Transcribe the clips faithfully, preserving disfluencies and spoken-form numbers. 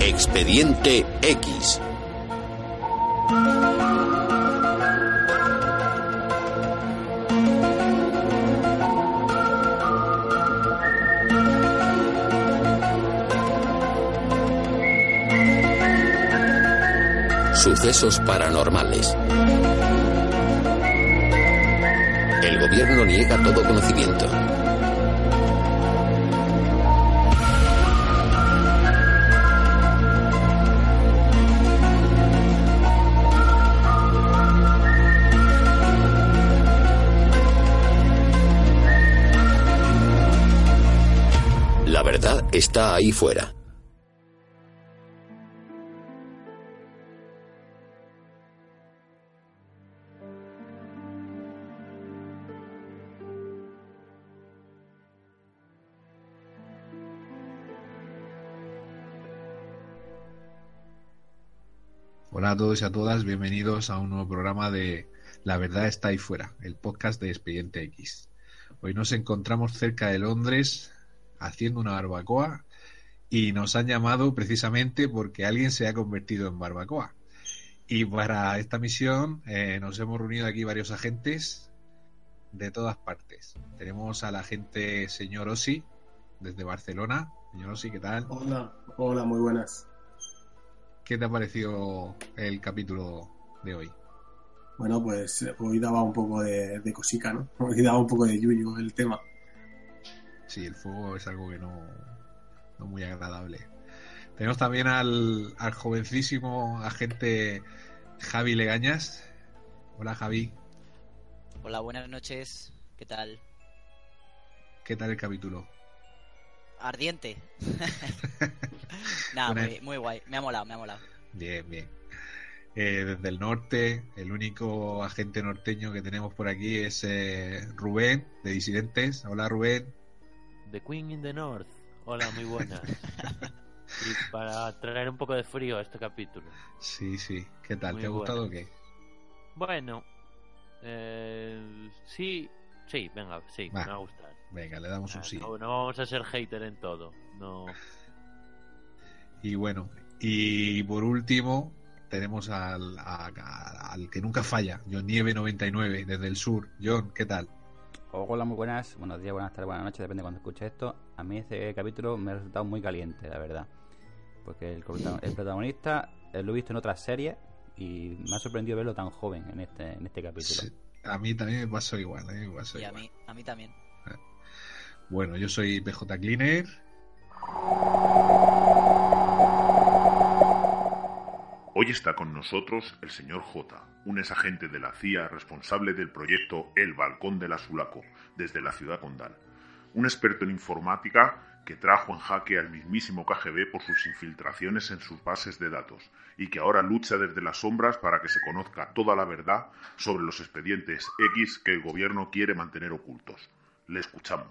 Expediente X. Sucesos paranormales. El gobierno niega todo conocimiento. La verdad está ahí fuera. Hola a todos y a todas, bienvenidos a un nuevo programa de La verdad está ahí fuera, el podcast de Expediente X. Hoy nos encontramos cerca de Londres haciendo una barbacoa y nos han llamado precisamente porque alguien se ha convertido en barbacoa. Y para esta misión eh, nos hemos reunido aquí varios agentes de todas partes. Tenemos al agente señor Osi desde Barcelona. Señor Osi, ¿qué tal? Hola, hola, muy buenas. ¿Qué te ha parecido el capítulo de hoy? Bueno, pues hoy daba un poco de, de cosica, ¿no? Hoy daba un poco de yuyu el tema. Sí, el fuego es algo que no, no muy agradable. Tenemos también al, al jovencísimo agente Javi Legañas. Hola, Javi. Hola, buenas noches. ¿Qué tal? ¿Qué tal el capítulo? Ardiente. Nada, muy, muy guay. Me ha molado, me ha molado. Bien, bien. Eh, desde el norte, el único agente norteño que tenemos por aquí es eh, Rubén, de Disidentes. Hola, Rubén. The Queen in the North. Hola, muy buenas. Y para traer un poco de frío a este capítulo. Sí, sí. ¿Qué tal? Muy ¿Te ha gustado o qué? Bueno, eh, sí, sí, venga, sí, Va. me va a gustar. Venga, le damos un sí. No, no vamos a ser hater en todo. No. Y bueno, y por último tenemos al, a, a, al que nunca falla, John Nieve noventa y nueve, desde el sur. John, ¿qué tal? Hola, muy buenas, buenos días, buenas tardes, buenas noches, depende de cuando escuches esto. A mí este capítulo me ha resultado muy caliente, la verdad. Porque el, el protagonista lo he visto en otras series y me ha sorprendido verlo tan joven en este, en este capítulo. Sí, a mí también me pasó igual, a mí me pasó Y a igual. mí, a mí también. Bueno, yo soy P J Cleaner. Hoy está con nosotros el señor J, un exagente de la C I A responsable del proyecto El Balcón de la Sulaco, desde la ciudad condal. Un experto en informática que trajo en jaque al mismísimo K G B por sus infiltraciones en sus bases de datos y que ahora lucha desde las sombras para que se conozca toda la verdad sobre los expedientes X que el gobierno quiere mantener ocultos. Le escuchamos.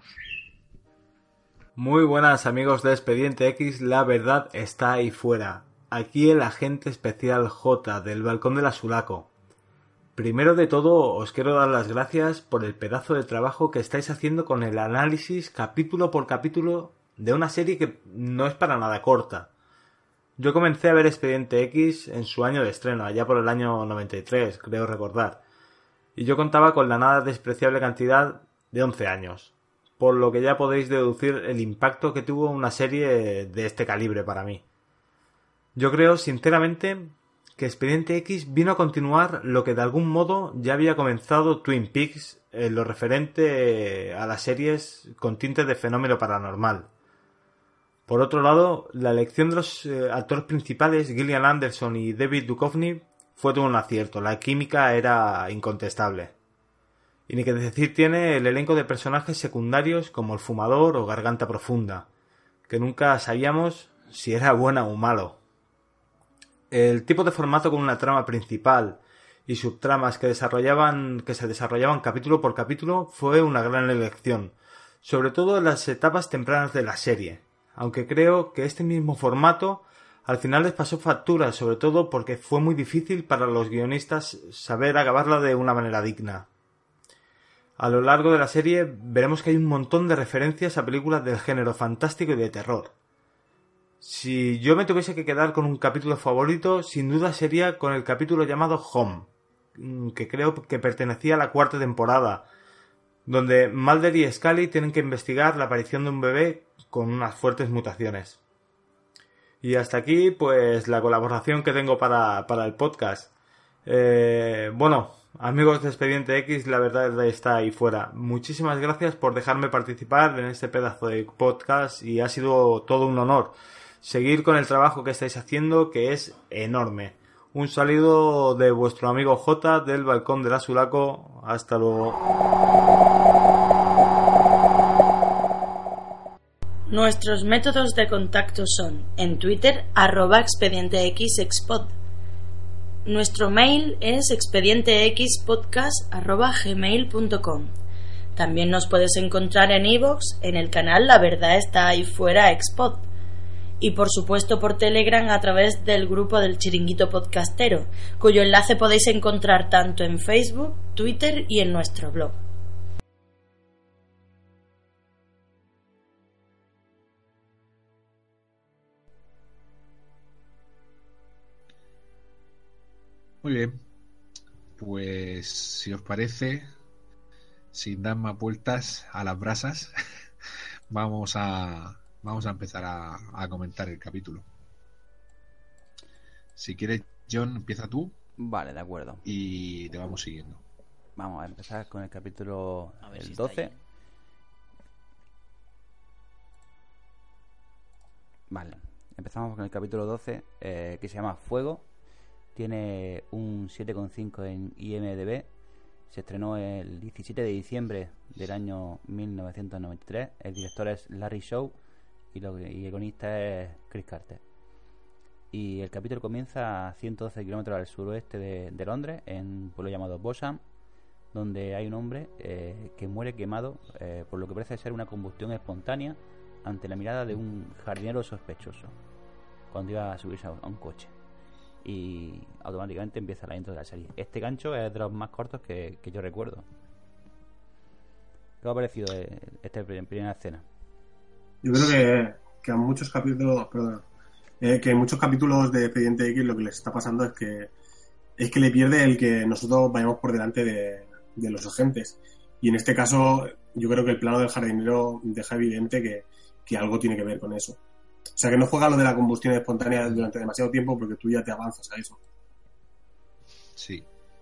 Muy buenas amigos de Expediente X, la verdad está ahí fuera. Aquí el agente especial J del Balcón de la Sulaco. Primero de todo os quiero dar las gracias por el pedazo de trabajo que estáis haciendo con el análisis capítulo por capítulo de una serie que no es para nada corta. Yo comencé a ver Expediente X en su año de estreno, allá por el año noventa y tres, creo recordar. Y yo contaba con la nada despreciable cantidad de once años. Por lo que ya podéis deducir el impacto que tuvo una serie de este calibre para mí. Yo creo, sinceramente, que Expediente X vino a continuar lo que de algún modo ya había comenzado Twin Peaks en lo referente a las series con tintes de fenómeno paranormal. Por otro lado, la elección de los eh, actores principales, Gillian Anderson y David Duchovny, fue todo un acierto. La química era incontestable. Y ni que decir tiene el elenco de personajes secundarios como el fumador o Garganta Profunda, que nunca sabíamos si era bueno o malo. El tipo de formato con una trama principal y subtramas que desarrollaban, que se desarrollaban capítulo por capítulo fue una gran elección, sobre todo en las etapas tempranas de la serie, aunque creo que este mismo formato al final les pasó factura, sobre todo porque fue muy difícil para los guionistas saber acabarla de una manera digna. A lo largo de la serie veremos que hay un montón de referencias a películas del género fantástico y de terror. Si yo me tuviese que quedar con un capítulo favorito, sin duda sería con el capítulo llamado Home, que creo que pertenecía a la cuarta temporada, donde Mulder y Scully tienen que investigar la aparición de un bebé con unas fuertes mutaciones. Y hasta aquí, pues, la colaboración que tengo para, para el podcast. Eh, bueno, amigos de Expediente X, la verdad está ahí fuera. Muchísimas gracias por dejarme participar en este pedazo de podcast y ha sido todo un honor seguir con el trabajo que estáis haciendo, que es enorme. Un saludo de vuestro amigo J del Balcón de la Sulaco. Hasta luego. Nuestros métodos de contacto son en Twitter arroba expedientexexpod. Nuestro mail es expedientexpodcast arroba gmail punto com. También nos puedes encontrar en iVoox en el canal La Verdad Está Ahí Fuera Expod. Y por supuesto por Telegram a través del grupo del Chiringuito Podcastero, cuyo enlace podéis encontrar tanto en Facebook, Twitter y en nuestro blog. Muy bien, pues si os parece, sin dar más vueltas a las brasas, vamos a vamos a empezar a, a comentar el capítulo. Si quieres, John, empieza tú. Vale, de acuerdo. Y te vamos siguiendo. Vamos a empezar con el capítulo A ver el si doce. está ahí. Vale, empezamos con el capítulo doce, eh, que se llama Fuego. Tiene un siete coma cinco en I M D B. Se estrenó el diecisiete de diciembre del año mil novecientos noventa y tres. El director es Larry Shaw y, lo, y el guionista es Chris Carter. Y el capítulo comienza a ciento doce kilómetros al suroeste de, de Londres, en un pueblo llamado Bosham, donde hay un hombre eh, que muere quemado eh, por lo que parece ser una combustión espontánea ante la mirada de un jardinero sospechoso cuando iba a subirse a un coche. Y automáticamente empieza la intro de la serie. Este gancho es de los más cortos que, que yo recuerdo. ¿Qué os ha parecido esta primera escena? Yo creo que, que a muchos capítulos, perdón, eh, que en muchos capítulos de Expediente X lo que les está pasando es que es que le pierde el que nosotros vayamos por delante de, de los agentes. Y en este caso, yo creo que el plano del jardinero deja evidente que, que algo tiene que ver con eso. O sea, que no juega lo de la combustión espontánea durante demasiado tiempo porque tú ya te avanzas a eso. Sí.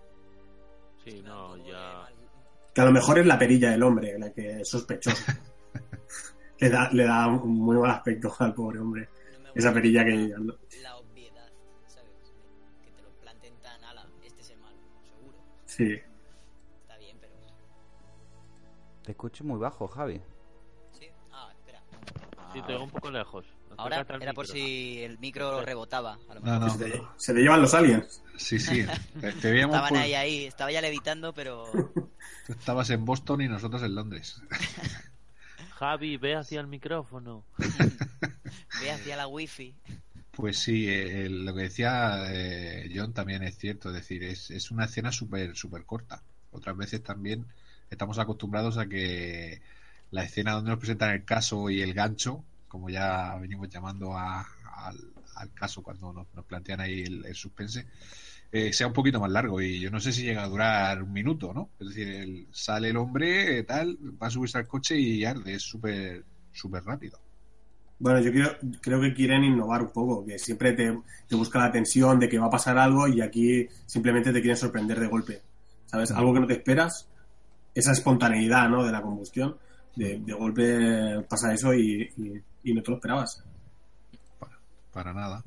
Sí, no, ya... Que a lo mejor es la perilla del hombre la que es sospechosa. le, da, le da un muy mal aspecto al pobre hombre. No me Esa gusta perilla que... la obviedad, ¿sabes? Que te lo planten tan ala, este es el malo, seguro. Sí. Está bien, pero... Te escucho muy bajo, Javi. Sí, ah, espera. Sí, te oigo un poco lejos. Ahora Acércate al era por micro. si el micro rebotaba. A lo No, mejor. no. Se, te, se te llevan los aliens. Sí, sí. Te, te veíamos Estaban por- ahí, ahí. Estaba ya levitando, pero... Tú estabas en Boston y nosotros en Londres. Javi, ve hacia el micrófono. Ve hacia la wifi. Pues sí, eh, lo que decía eh, John también es cierto. Es decir, es, es una escena súper súper corta. Otras veces también estamos acostumbrados a que la escena donde nos presentan el caso y el gancho, como ya venimos llamando a, al, al caso cuando nos, nos plantean ahí el, el suspense, eh, sea un poquito más largo. Y yo no sé si llega a durar un minuto, ¿no? Es decir, el- sale el hombre, eh, tal, va a subirse al coche y arde. Es súper súper rápido. Bueno, yo creo, creo que quieren innovar un poco, que siempre te, te busca la tensión de que va a pasar algo y aquí simplemente te quieren sorprender de golpe. ¿Sabes? Algo que no te esperas, esa espontaneidad, ¿no? De la combustión, de, de golpe pasa eso y, y, y no te lo esperabas. Para nada.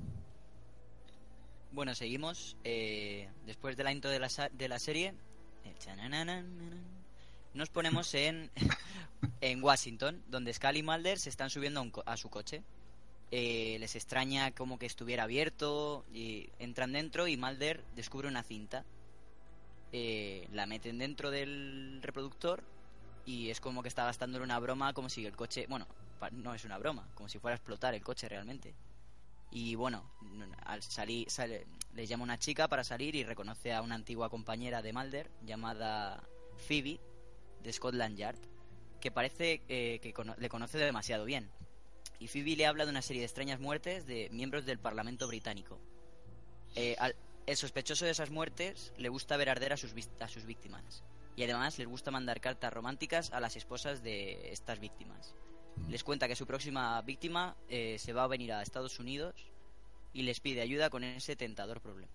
Bueno, seguimos. Eh, después de la intro de la, sa- de la serie, eh, chananananan, nos ponemos en, en Washington, donde Scully y Mulder se están subiendo a, un co- a su coche. Eh, les extraña como que estuviera abierto y entran dentro y Mulder descubre una cinta. Eh, la meten dentro del reproductor y es como que está gastándole una broma, como si el coche... Bueno, pa- no es una broma, como si fuera a explotar el coche realmente. Y bueno, al salir sale, les llama una chica para salir y reconoce a una antigua compañera de Mulder llamada Phoebe de Scotland Yard, que parece eh, que cono- le conoce demasiado bien. y Phoebe le habla de una serie de extrañas muertes de miembros del Parlamento británico. Eh, al, el sospechoso de esas muertes le gusta ver arder a sus, a sus víctimas, y además les gusta mandar cartas románticas a las esposas de estas víctimas. Les cuenta que su próxima víctima eh, se va a venir a Estados Unidos y les pide ayuda con ese tentador problema.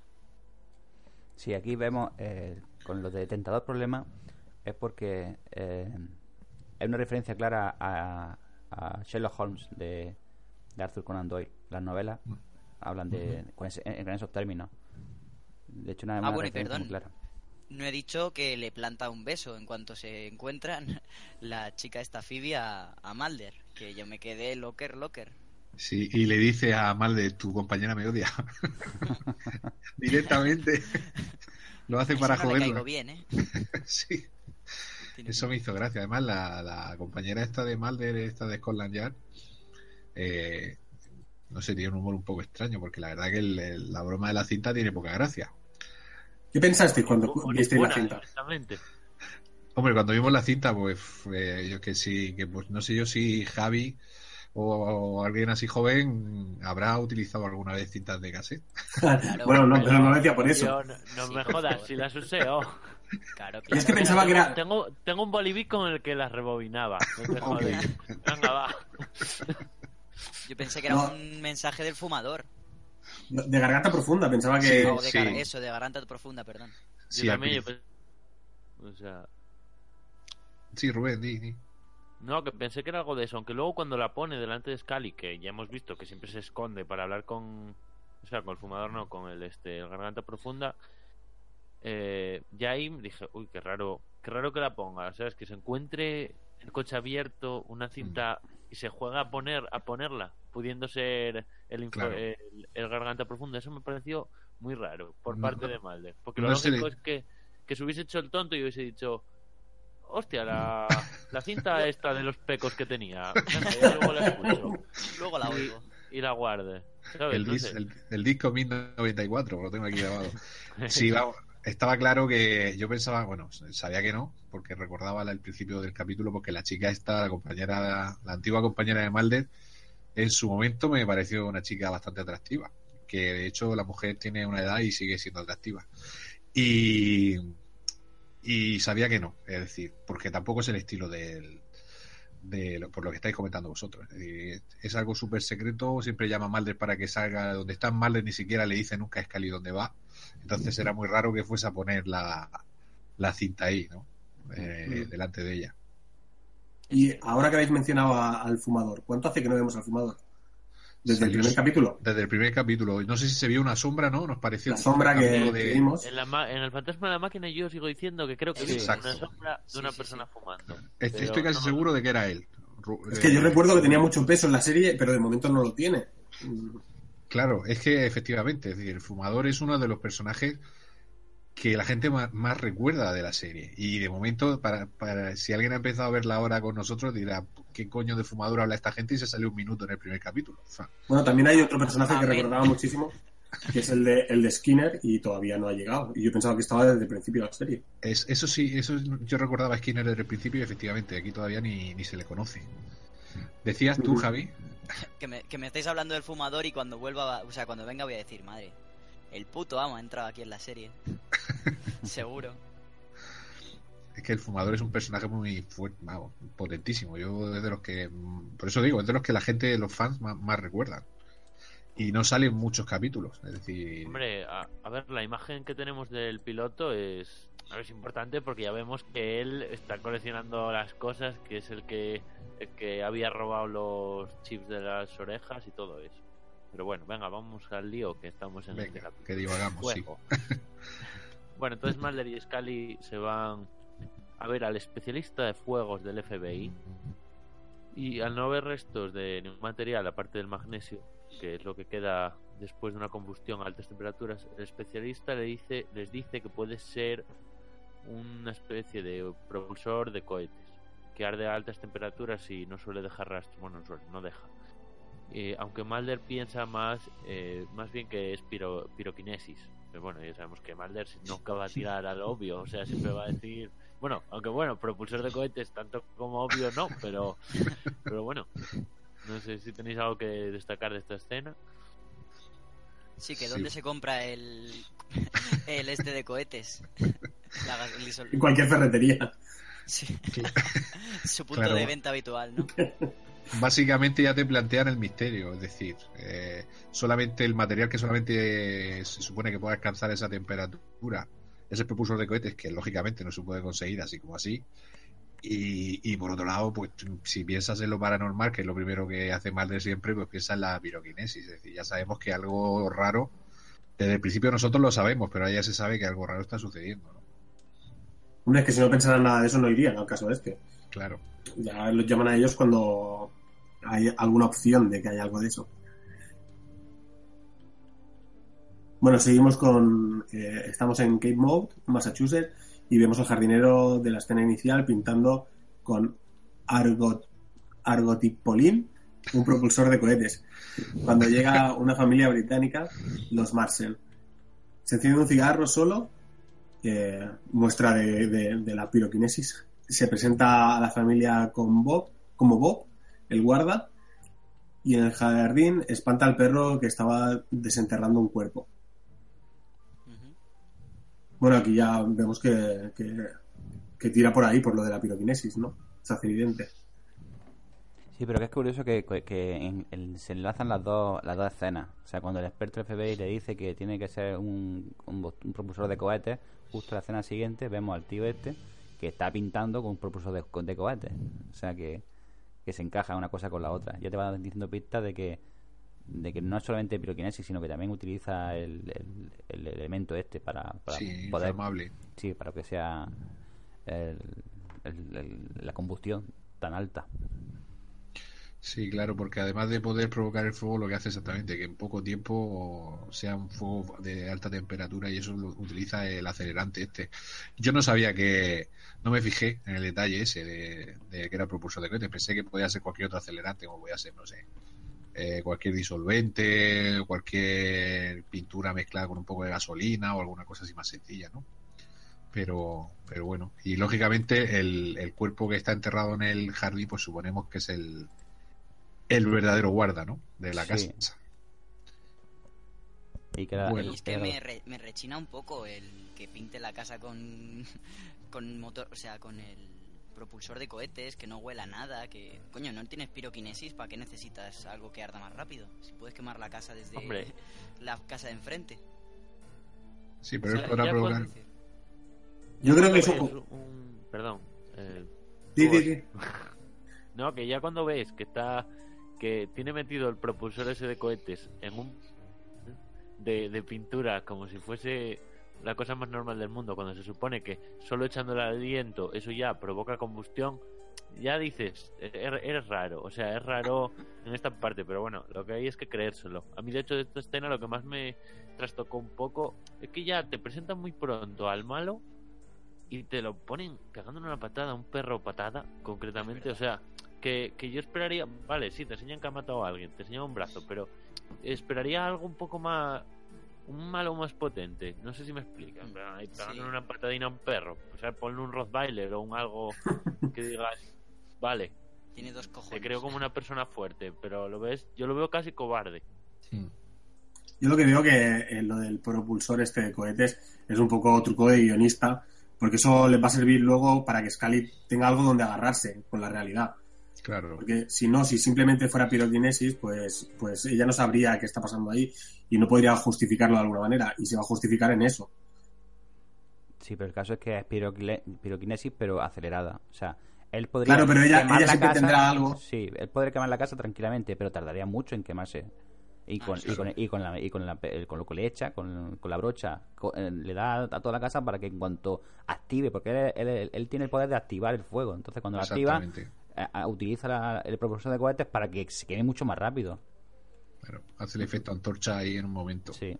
Sí, aquí vemos eh, con lo de tentador problema es porque eh, es una referencia clara a, a Sherlock Holmes de, de Arthur Conan Doyle. Las novelas hablan de con, ese, en esos términos. De hecho, una, ah, una bueno, y referencia perdón. muy clara. No he dicho que le planta un beso en cuanto se encuentran la chica esta Phoebe a, a Mulder, que yo me quedé locker, locker. Sí, y le dice a Mulder, tu compañera me odia. Directamente. Lo hace para no le joderla. caigo bien, ¿eh? Sí. Eso me hizo gracia. Además, la, la compañera esta de Mulder, esta de Scotland Yard, eh, no sé, tiene un humor un poco extraño, porque la verdad que el, el, la broma de la cinta tiene poca gracia. ¿Qué pensaste cuando viste la cinta? Exactamente. Hombre, cuando vimos la cinta, pues eh, yo que sí, que pues no sé yo si Javi o, o alguien así joven habrá utilizado alguna vez cintas de cassette. Claro, bueno, no, pero no lo decía por eso. Yo, no no sí, me jodas, si las usé, oh. Claro, claro. Y es que pensaba que era... Tengo, tengo un bolivic con el que las rebobinaba. No te jodes. Okay. Venga, va. Yo pensé que era no. un mensaje del fumador. De garganta profunda, pensaba que... Sí, no, de sí. gar- eso, de garganta profunda, perdón. Sí, yo también, yo pens... O sea... Sí, Rubén, di, di. No, que pensé que era algo de eso, aunque luego cuando la pone delante de Scully, que ya hemos visto que siempre se esconde para hablar con... O sea, con el fumador no, con el, este, el garganta profunda... Eh, ya ahí dije, uy, qué raro, qué raro que la ponga, ¿sabes? Que se encuentre el coche abierto, una cinta y se juega a poner a ponerla, pudiendo ser el, info, claro. el, el garganta profunda. Eso me pareció muy raro por no, parte no, de Mulder, porque no lo lógico le... es que, que se hubiese hecho el tonto y hubiese dicho, hostia, la, la cinta esta de los pecos que tenía, venga, ya luego la escucho, luego la oigo y, y la guarde, ¿sabes? El, dis, el, el disco mil noventa y cuatro, lo tengo aquí grabado. Sí, vamos. Estaba claro que yo pensaba, bueno, sabía que no, porque recordaba el principio del capítulo, porque la chica esta, la compañera, la antigua compañera de Mulder, en su momento me pareció una chica bastante atractiva, que de hecho la mujer tiene una edad y sigue siendo atractiva. Y, y sabía que no, es decir, porque tampoco es el estilo del, de lo, por lo que estáis comentando vosotros. Es, es algo súper secreto, siempre llama a Mulder para que salga donde está. Mulder ni siquiera le dice nunca a Scully dónde va. Entonces era muy raro que fuese a poner la, la cinta ahí, ¿no? Eh, mm. delante de ella. Y ahora que habéis mencionado a, al fumador, ¿cuánto hace que no vemos al fumador? ¿Desde Salió, el primer capítulo? Desde el primer capítulo. No sé si se vio una sombra, ¿no? Nos pareció... La sombra que, de... que vimos. En, la, en el fantasma de la máquina yo sigo diciendo que creo que sí, vi una sombra de una sí, persona sí, sí. fumando. Estoy, estoy casi no seguro me... de que era él. Es que yo recuerdo que tenía mucho peso en la serie, pero de momento no lo tiene. Claro, es que efectivamente, es decir, el fumador es uno de los personajes que la gente más, más recuerda de la serie. Y de momento, para, para si alguien ha empezado a verla ahora con nosotros, dirá, ¿qué coño de fumador habla esta gente? Y se salió un minuto en el primer capítulo. O sea, bueno, también hay otro personaje que recordaba muchísimo, que es el de, el de Skinner, y todavía no ha llegado. Y yo pensaba que estaba desde el principio de la serie. Es, eso sí, eso yo recordaba a Skinner desde el principio y efectivamente, aquí todavía ni, ni se le conoce. ¿Decías tú, Javi? Que me, que me estáis hablando del fumador y cuando vuelva, o sea, cuando venga voy a decir, madre, el puto amo ha entrado aquí en la serie. Seguro. Es que el fumador es un personaje muy fuerte, vamos, potentísimo. Yo es de los que, por eso digo, es de los que la gente, los fans más, más recuerdan. Y no salen muchos capítulos, es decir... Hombre, a, a ver, la imagen que tenemos del piloto es, es importante porque ya vemos que él está coleccionando las cosas, que es el que, el que había robado los chips de las orejas y todo eso. Pero bueno, venga, vamos al lío, que estamos en venga, el capítulo. Que divagamos, sí. Bueno, entonces Mulder y Scully se van a ver al especialista de fuegos del F B I y al no ver restos de ningún material aparte del magnesio, que es lo que queda después de una combustión a altas temperaturas, el especialista le dice, les dice que puede ser una especie de propulsor de cohetes que arde a altas temperaturas y no suele dejar rastro. Bueno, no suele, no deja. Eh, aunque Mulder piensa más eh, más bien que es piro, piroquinesis. Pero bueno, ya sabemos que Mulder nunca va a tirar al obvio, o sea, siempre va a decir, bueno, aunque bueno, propulsor de cohetes tanto como obvio no, pero pero bueno. No sé si tenéis algo que destacar de esta escena. Sí, que Sí. ¿dónde se compra el, el este de cohetes? La gas- el isol- En cualquier ferretería. Sí. Su punto Claro. de venta habitual, ¿no? Básicamente ya te plantean el misterio, es decir, eh, solamente el material que solamente se supone que puede alcanzar esa temperatura es el propulsor de cohetes, que lógicamente no se puede conseguir así como así. Y, y por otro lado, pues si piensas en lo paranormal, que es lo primero que hace Mulder siempre, pues piensa en la piroquinesis. Es decir, ya sabemos que algo raro, desde el principio nosotros lo sabemos, pero ahora ya se sabe que algo raro está sucediendo, ¿no? Hombre, es que si no pensaran nada de eso no irían al caso este. Claro. Ya los llaman a ellos cuando hay alguna opción de que haya algo de eso. Bueno, seguimos con... eh, estamos en Cape Mode, Massachusetts, y vemos al jardinero de la escena inicial pintando con argot, argotipolín un propulsor de cohetes. Cuando llega una familia británica, los Marcel. Se enciende un cigarro solo, eh, muestra de, de, de la piroquinesis. Se presenta a la familia con Bob, como Bob, el guarda, y en el jardín espanta al perro que estaba desenterrando un cuerpo. Ujú. Bueno, aquí ya vemos que, que, que tira por ahí, por lo de la piroquinesis, ¿no? Se hace evidente. Sí, pero que es curioso que, que en- en- se enlazan las dos las dos escenas. O sea, cuando el experto del F B I le dice que tiene que ser un, un, bo- un propulsor de cohetes, justo en la escena siguiente vemos al tío este que está pintando con un propulsor de, co- de cohetes. O sea, que, que se encaja una cosa con la otra. Ya te van diciendo pistas de que de que no es solamente piroquinesis, sino que también utiliza el, el, el elemento este para, para Sí, poder... inflamable. Sí, para que sea el- el- el- la combustión tan alta. Sí, claro, porque además de poder provocar el fuego, lo que hace exactamente que en poco tiempo sea un fuego de alta temperatura y eso lo utiliza el acelerante este. Yo no sabía que, no me fijé en el detalle ese de, de que era propulsor de cohetes, pensé que podía ser cualquier otro acelerante, como podía ser, no sé, eh, cualquier disolvente, cualquier pintura mezclada con un poco de gasolina o alguna cosa así más sencilla, ¿no? Pero, pero bueno, y lógicamente el, el cuerpo que está enterrado en el jardín, pues suponemos que es el el verdadero guarda, ¿no? De la Sí. casa. Y que era- Bueno. Y es que era- me, re- me rechina un poco el que pinte la casa con, con motor, o sea, con el propulsor de cohetes, que no huela a nada, que... Coño, ¿no tienes piroquinesis? ¿Para qué necesitas algo que arda más rápido? Si puedes quemar la casa desde Hombre. la casa de enfrente. Sí, pero O él sea, podrá ya provocar. cuando- Yo creo que cuando eso... ves un- Perdón. eh, Sí, tú, sí, sí. No, que ya cuando ves que está que tiene metido el propulsor ese de cohetes en un de, de pintura como si fuese la cosa más normal del mundo, cuando se supone que solo echando el aliento eso ya provoca combustión, ya dices, er- eres raro, o sea, es raro en esta parte, pero bueno, lo que hay es que creérselo. A mí de hecho de esta escena lo que más me trastocó un poco es que ya te presentan muy pronto al malo y te lo ponen pegándole una patada a un perro patada, concretamente, o sea, que, que yo esperaría, vale, sí, te enseñan que ha matado a alguien, te enseñan un brazo, pero esperaría algo un poco más, un malo más potente, no sé si me explican, pero ahí pegándole Sí. una patadina a un perro, o sea, ponle un Rottweiler o un algo que digas, vale, Tiene dos cojones. te creo como una persona fuerte, pero lo ves, yo lo veo casi cobarde. Hmm. Yo lo que veo que eh, lo del propulsor este de cohetes es un poco truco de guionista, porque eso les va a servir luego para que Scully tenga algo donde agarrarse con la realidad. Claro. Porque si no, si simplemente fuera piroquinesis, pues, pues ella no sabría qué está pasando ahí y no podría justificarlo de alguna manera. Y se va a justificar en eso. Sí, pero el caso es que es piroquile- piroquinesis, pero acelerada. O sea, él podría Claro, pero ella, quemar ella la sí que casa. tendrá algo. Sí, él podría quemar la casa tranquilamente, pero tardaría mucho en quemarse. Y con, Ah, y con, y con, la, y con, la- el- con lo que le echa, con, con la brocha, co- eh, le da a toda la casa para que en cuanto active, porque él, él, él tiene el poder de activar el fuego. Entonces, cuando lo activa, Exactamente. a- a- utiliza la- el propulsor de cohetes para que se queme mucho más rápido. Claro, hace el efecto antorcha ahí en un momento. Sí.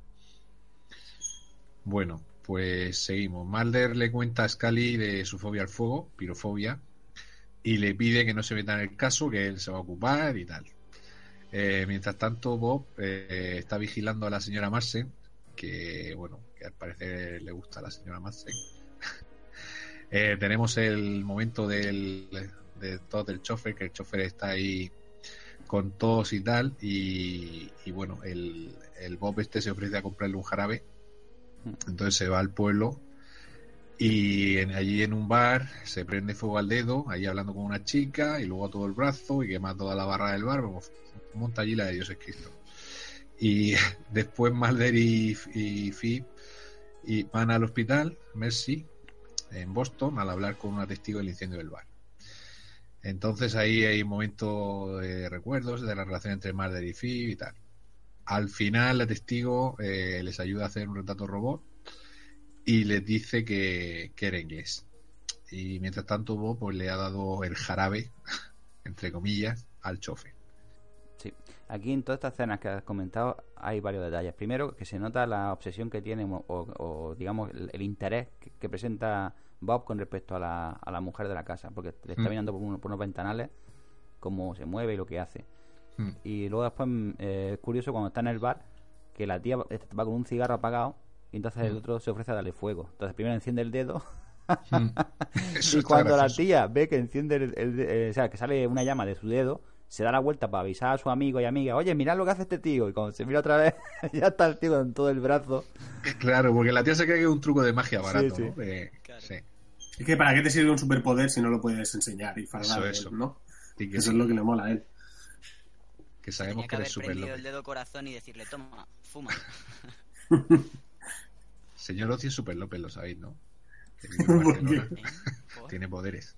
Bueno, pues seguimos. Mulder le cuenta a Scully de su fobia al fuego, pirofobia, y le pide que no se meta en el caso, que él se va a ocupar y tal. Eh, mientras tanto, Bob eh, está vigilando a la señora Marsen, que bueno, que al parecer le gusta a la señora Marsen. eh, tenemos el momento del de todo el chofer, que el chofer está ahí con tos y tal, y, y bueno, el, el Bob este se ofrece a comprarle un jarabe, entonces se va al pueblo y en, allí en un bar se prende fuego al dedo, allí hablando con una chica, y luego a todo el brazo, y quema toda la barra del bar, vamos, monta allí la de Dios es Cristo. Y después Mulder y, y Phoebe y van al hospital Mercy en Boston al hablar con una testigo del incendio del bar. Entonces ahí hay un momento de recuerdos de la relación entre Mulder y Phoebe y tal. Al final la testigo eh, les ayuda a hacer un retrato robot y les dice que, que era inglés. Y mientras tanto Bob pues le ha dado el jarabe, entre comillas, al chofer. Sí, aquí en todas estas escenas que has comentado hay varios detalles. Primero, que se nota la obsesión que tiene o, o digamos el, el interés que, que presenta Bob con respecto a la, a la mujer de la casa, porque le está Mm. mirando por, uno, por unos ventanales cómo se mueve y lo que hace. Mm. Y luego después eh, es curioso cuando está en el bar que la tía va con un cigarro apagado y entonces el Mm. otro se ofrece a darle fuego. Entonces primero enciende el dedo Mm. Eso y está cuando la gracioso. tía ve que enciende el, el- eh, o sea, que sale una llama de su dedo, se da la vuelta para avisar a su amigo y amiga, oye, mirad lo que hace este tío, y cuando se mira otra vez ya está el tío con todo el brazo. Claro, porque la tía se cree que es un truco de magia barato, Sí, sí. ¿no? De- Claro. sí. Es que ¿para qué te sirve un superpoder si no lo puedes enseñar y fardar Eso, de eso. él, ¿no? Y que, Eso sí, es lo que le mola a él. que sabemos Tenía que que eres haber súper prendido loco. el dedo corazón y decirle, toma, fuma. Señor Oci es Super López, lo sabéis, ¿no? Que vive en ¿Por Barcelona. qué? ¿Eh? ¿Por? Tiene poderes.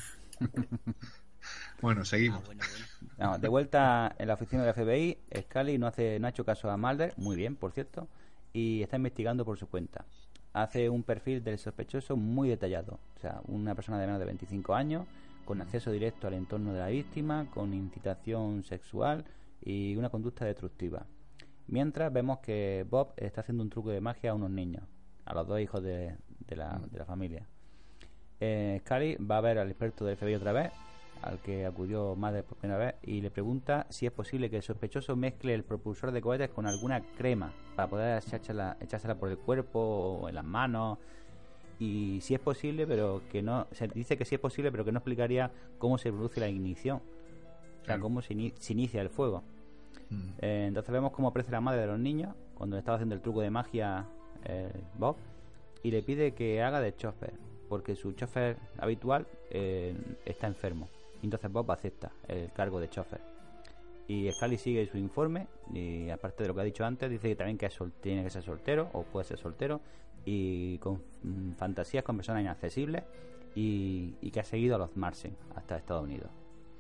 Bueno, Ah, seguimos. bueno, bueno. No, de vuelta en la oficina del F B I, Scully no, hace, no ha hecho caso a Mulder, muy bien, por cierto, y está investigando por su cuenta. Hace un perfil del sospechoso muy detallado, o sea, una persona de menos de veinticinco años, con acceso directo al entorno de la víctima, con incitación sexual y una conducta destructiva. Mientras vemos que Bob está haciendo un truco de magia a unos niños, a los dos hijos de, de, la, de la familia. Eh, Scully va a ver al experto del F B I otra vez, al que acudió Mulder por primera vez, y le pregunta si es posible que el sospechoso mezcle el propulsor de cohetes con alguna crema para poder echársela, echársela por el cuerpo o en las manos, y si es posible, pero que no, se dice que sí es posible, pero que no explicaría cómo se produce la ignición, o sea, Claro. cómo se, ini- se inicia el fuego. Mm. Eh, entonces vemos cómo aparece la madre de los niños cuando le estaba haciendo el truco de magia eh, Bob, y le pide que haga de chofer porque su chofer habitual eh, está enfermo. Entonces Bob acepta el cargo de chofer y Scully sigue su informe, y aparte de lo que ha dicho antes, dice que también que es sol- tiene que ser soltero o puede ser soltero y con mm, fantasías con personas inaccesibles, y, y que ha seguido a los Marsen hasta Estados Unidos.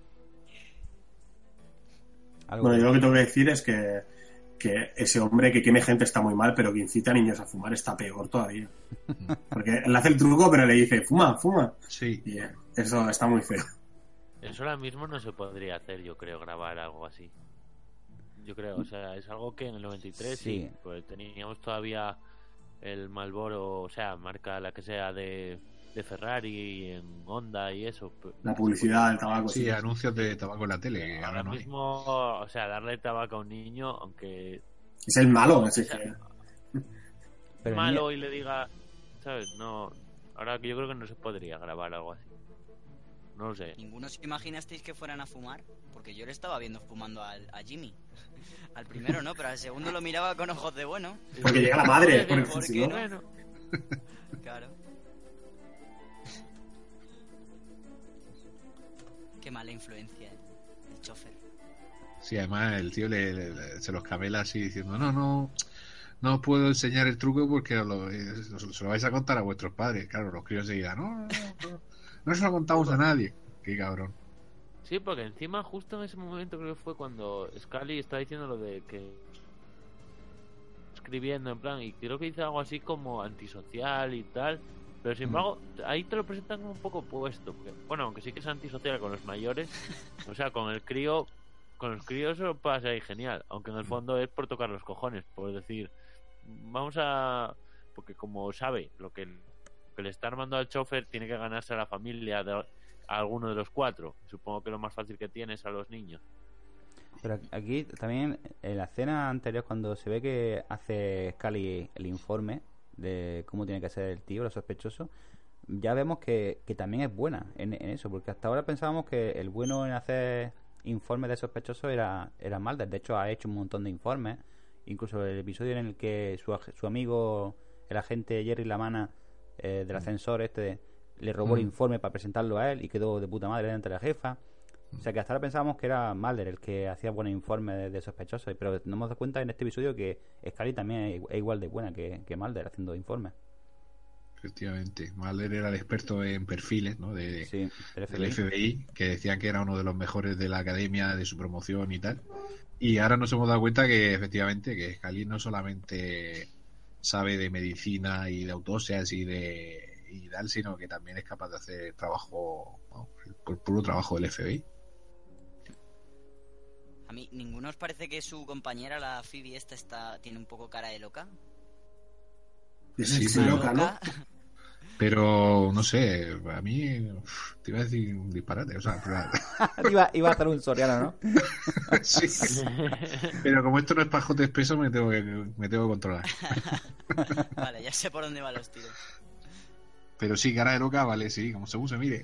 ¿Algo Bueno, que- yo lo que tengo que decir es que, que ese hombre que queme gente está muy mal, pero que incita a niños a fumar está peor todavía. Porque le hace el truco, pero le dice, fuma, fuma. Sí, Y eh, eso está muy feo. Eso ahora mismo no se podría hacer, yo creo, grabar algo así. Yo creo, o sea, es algo que en el noventa y tres sí, Sí. pues teníamos todavía el Marlboro, o sea, marca la que sea de, de Ferrari, en Honda y eso. pues, La se publicidad podía- del tabaco. sí, sí. anuncios de tabaco en la tele, que ahora Ahora no hay. mismo, o sea, darle tabaco a un niño, aunque Es el malo, ese o sea, que... pero el malo niño- y le diga, ¿sabes? No, ahora que yo creo que no se podría grabar algo así. No lo sé. ¿Ninguno os imaginasteis que fueran a fumar? Porque yo le estaba viendo fumando al, a Jimmy. Al primero no, pero al segundo lo miraba con ojos de bueno. Porque llega la madre, Joder, porque ¿por si qué no... Bueno, Claro. Qué mala influencia el, el chofer. Sí, además el tío le, le- le- se los camela así diciendo, no, no, no os puedo enseñar el truco porque os lo, eh, os- se lo vais a contar a vuestros padres. Claro, los críos seguían, no, no, no, no, no se lo contamos a nadie. Qué cabrón. sí, porque encima justo en ese momento creo que fue cuando Scully está diciendo lo de que escribiendo en plan, y creo que dice algo así como antisocial y tal, pero sin Mm. embargo ahí te lo presentan como un poco opuesto, porque, bueno, aunque sí que es antisocial con los mayores, o sea, con el crío, con los críos se lo pasa ahí genial, aunque en el fondo es por tocar los cojones, por decir, vamos a, porque como sabe lo que, lo que le está armando al chofer, tiene que ganarse a la familia de a alguno de los cuatro. Supongo que lo más fácil que tiene es a los niños. Pero aquí también, en la escena anterior, cuando se ve que hace Scully el informe de cómo tiene que ser el tío, lo sospechoso, ya vemos que, que también es buena en, en eso, porque hasta ahora pensábamos que el bueno en hacer informes de sospechosos era, era Mulder. De hecho, ha hecho un montón de informes. Incluso el episodio en el que su, su amigo, el agente Jerry Lamana, eh, del ascensor este, le robó mm. el informe para presentarlo a él y quedó de puta madre delante de la jefa. O sea que hasta ahora pensábamos que era Mulder el que hacía buenos informes de, de sospechosos, pero nos hemos dado cuenta en este episodio que Scully también es igual de buena que, que Mulder haciendo informes. Efectivamente, Mulder era el experto en perfiles, ¿no? de, sí, del F B I. F B I, que decían que era uno de los mejores de la academia, de su promoción y tal. Y ahora nos hemos dado cuenta que efectivamente que Scully no solamente sabe de medicina y de autopsias y de y tal, sino que también es capaz de hacer trabajo, ¿no? el puro trabajo del F B I. A mí, ¿ninguno os parece que su compañera, la Phoebe esta, está tiene un poco cara de loca? Sí, sí, loca, ¿no? Pero, no sé, a mí uf, te iba a decir un disparate, o sea... iba, iba a hacer un soriano, ¿no? Sí, pero como esto no es pajote espeso, me tengo que, me tengo que controlar. Vale, ya sé por dónde van los tiros. Pero sí, cara de loca, vale, sí, como según se mire.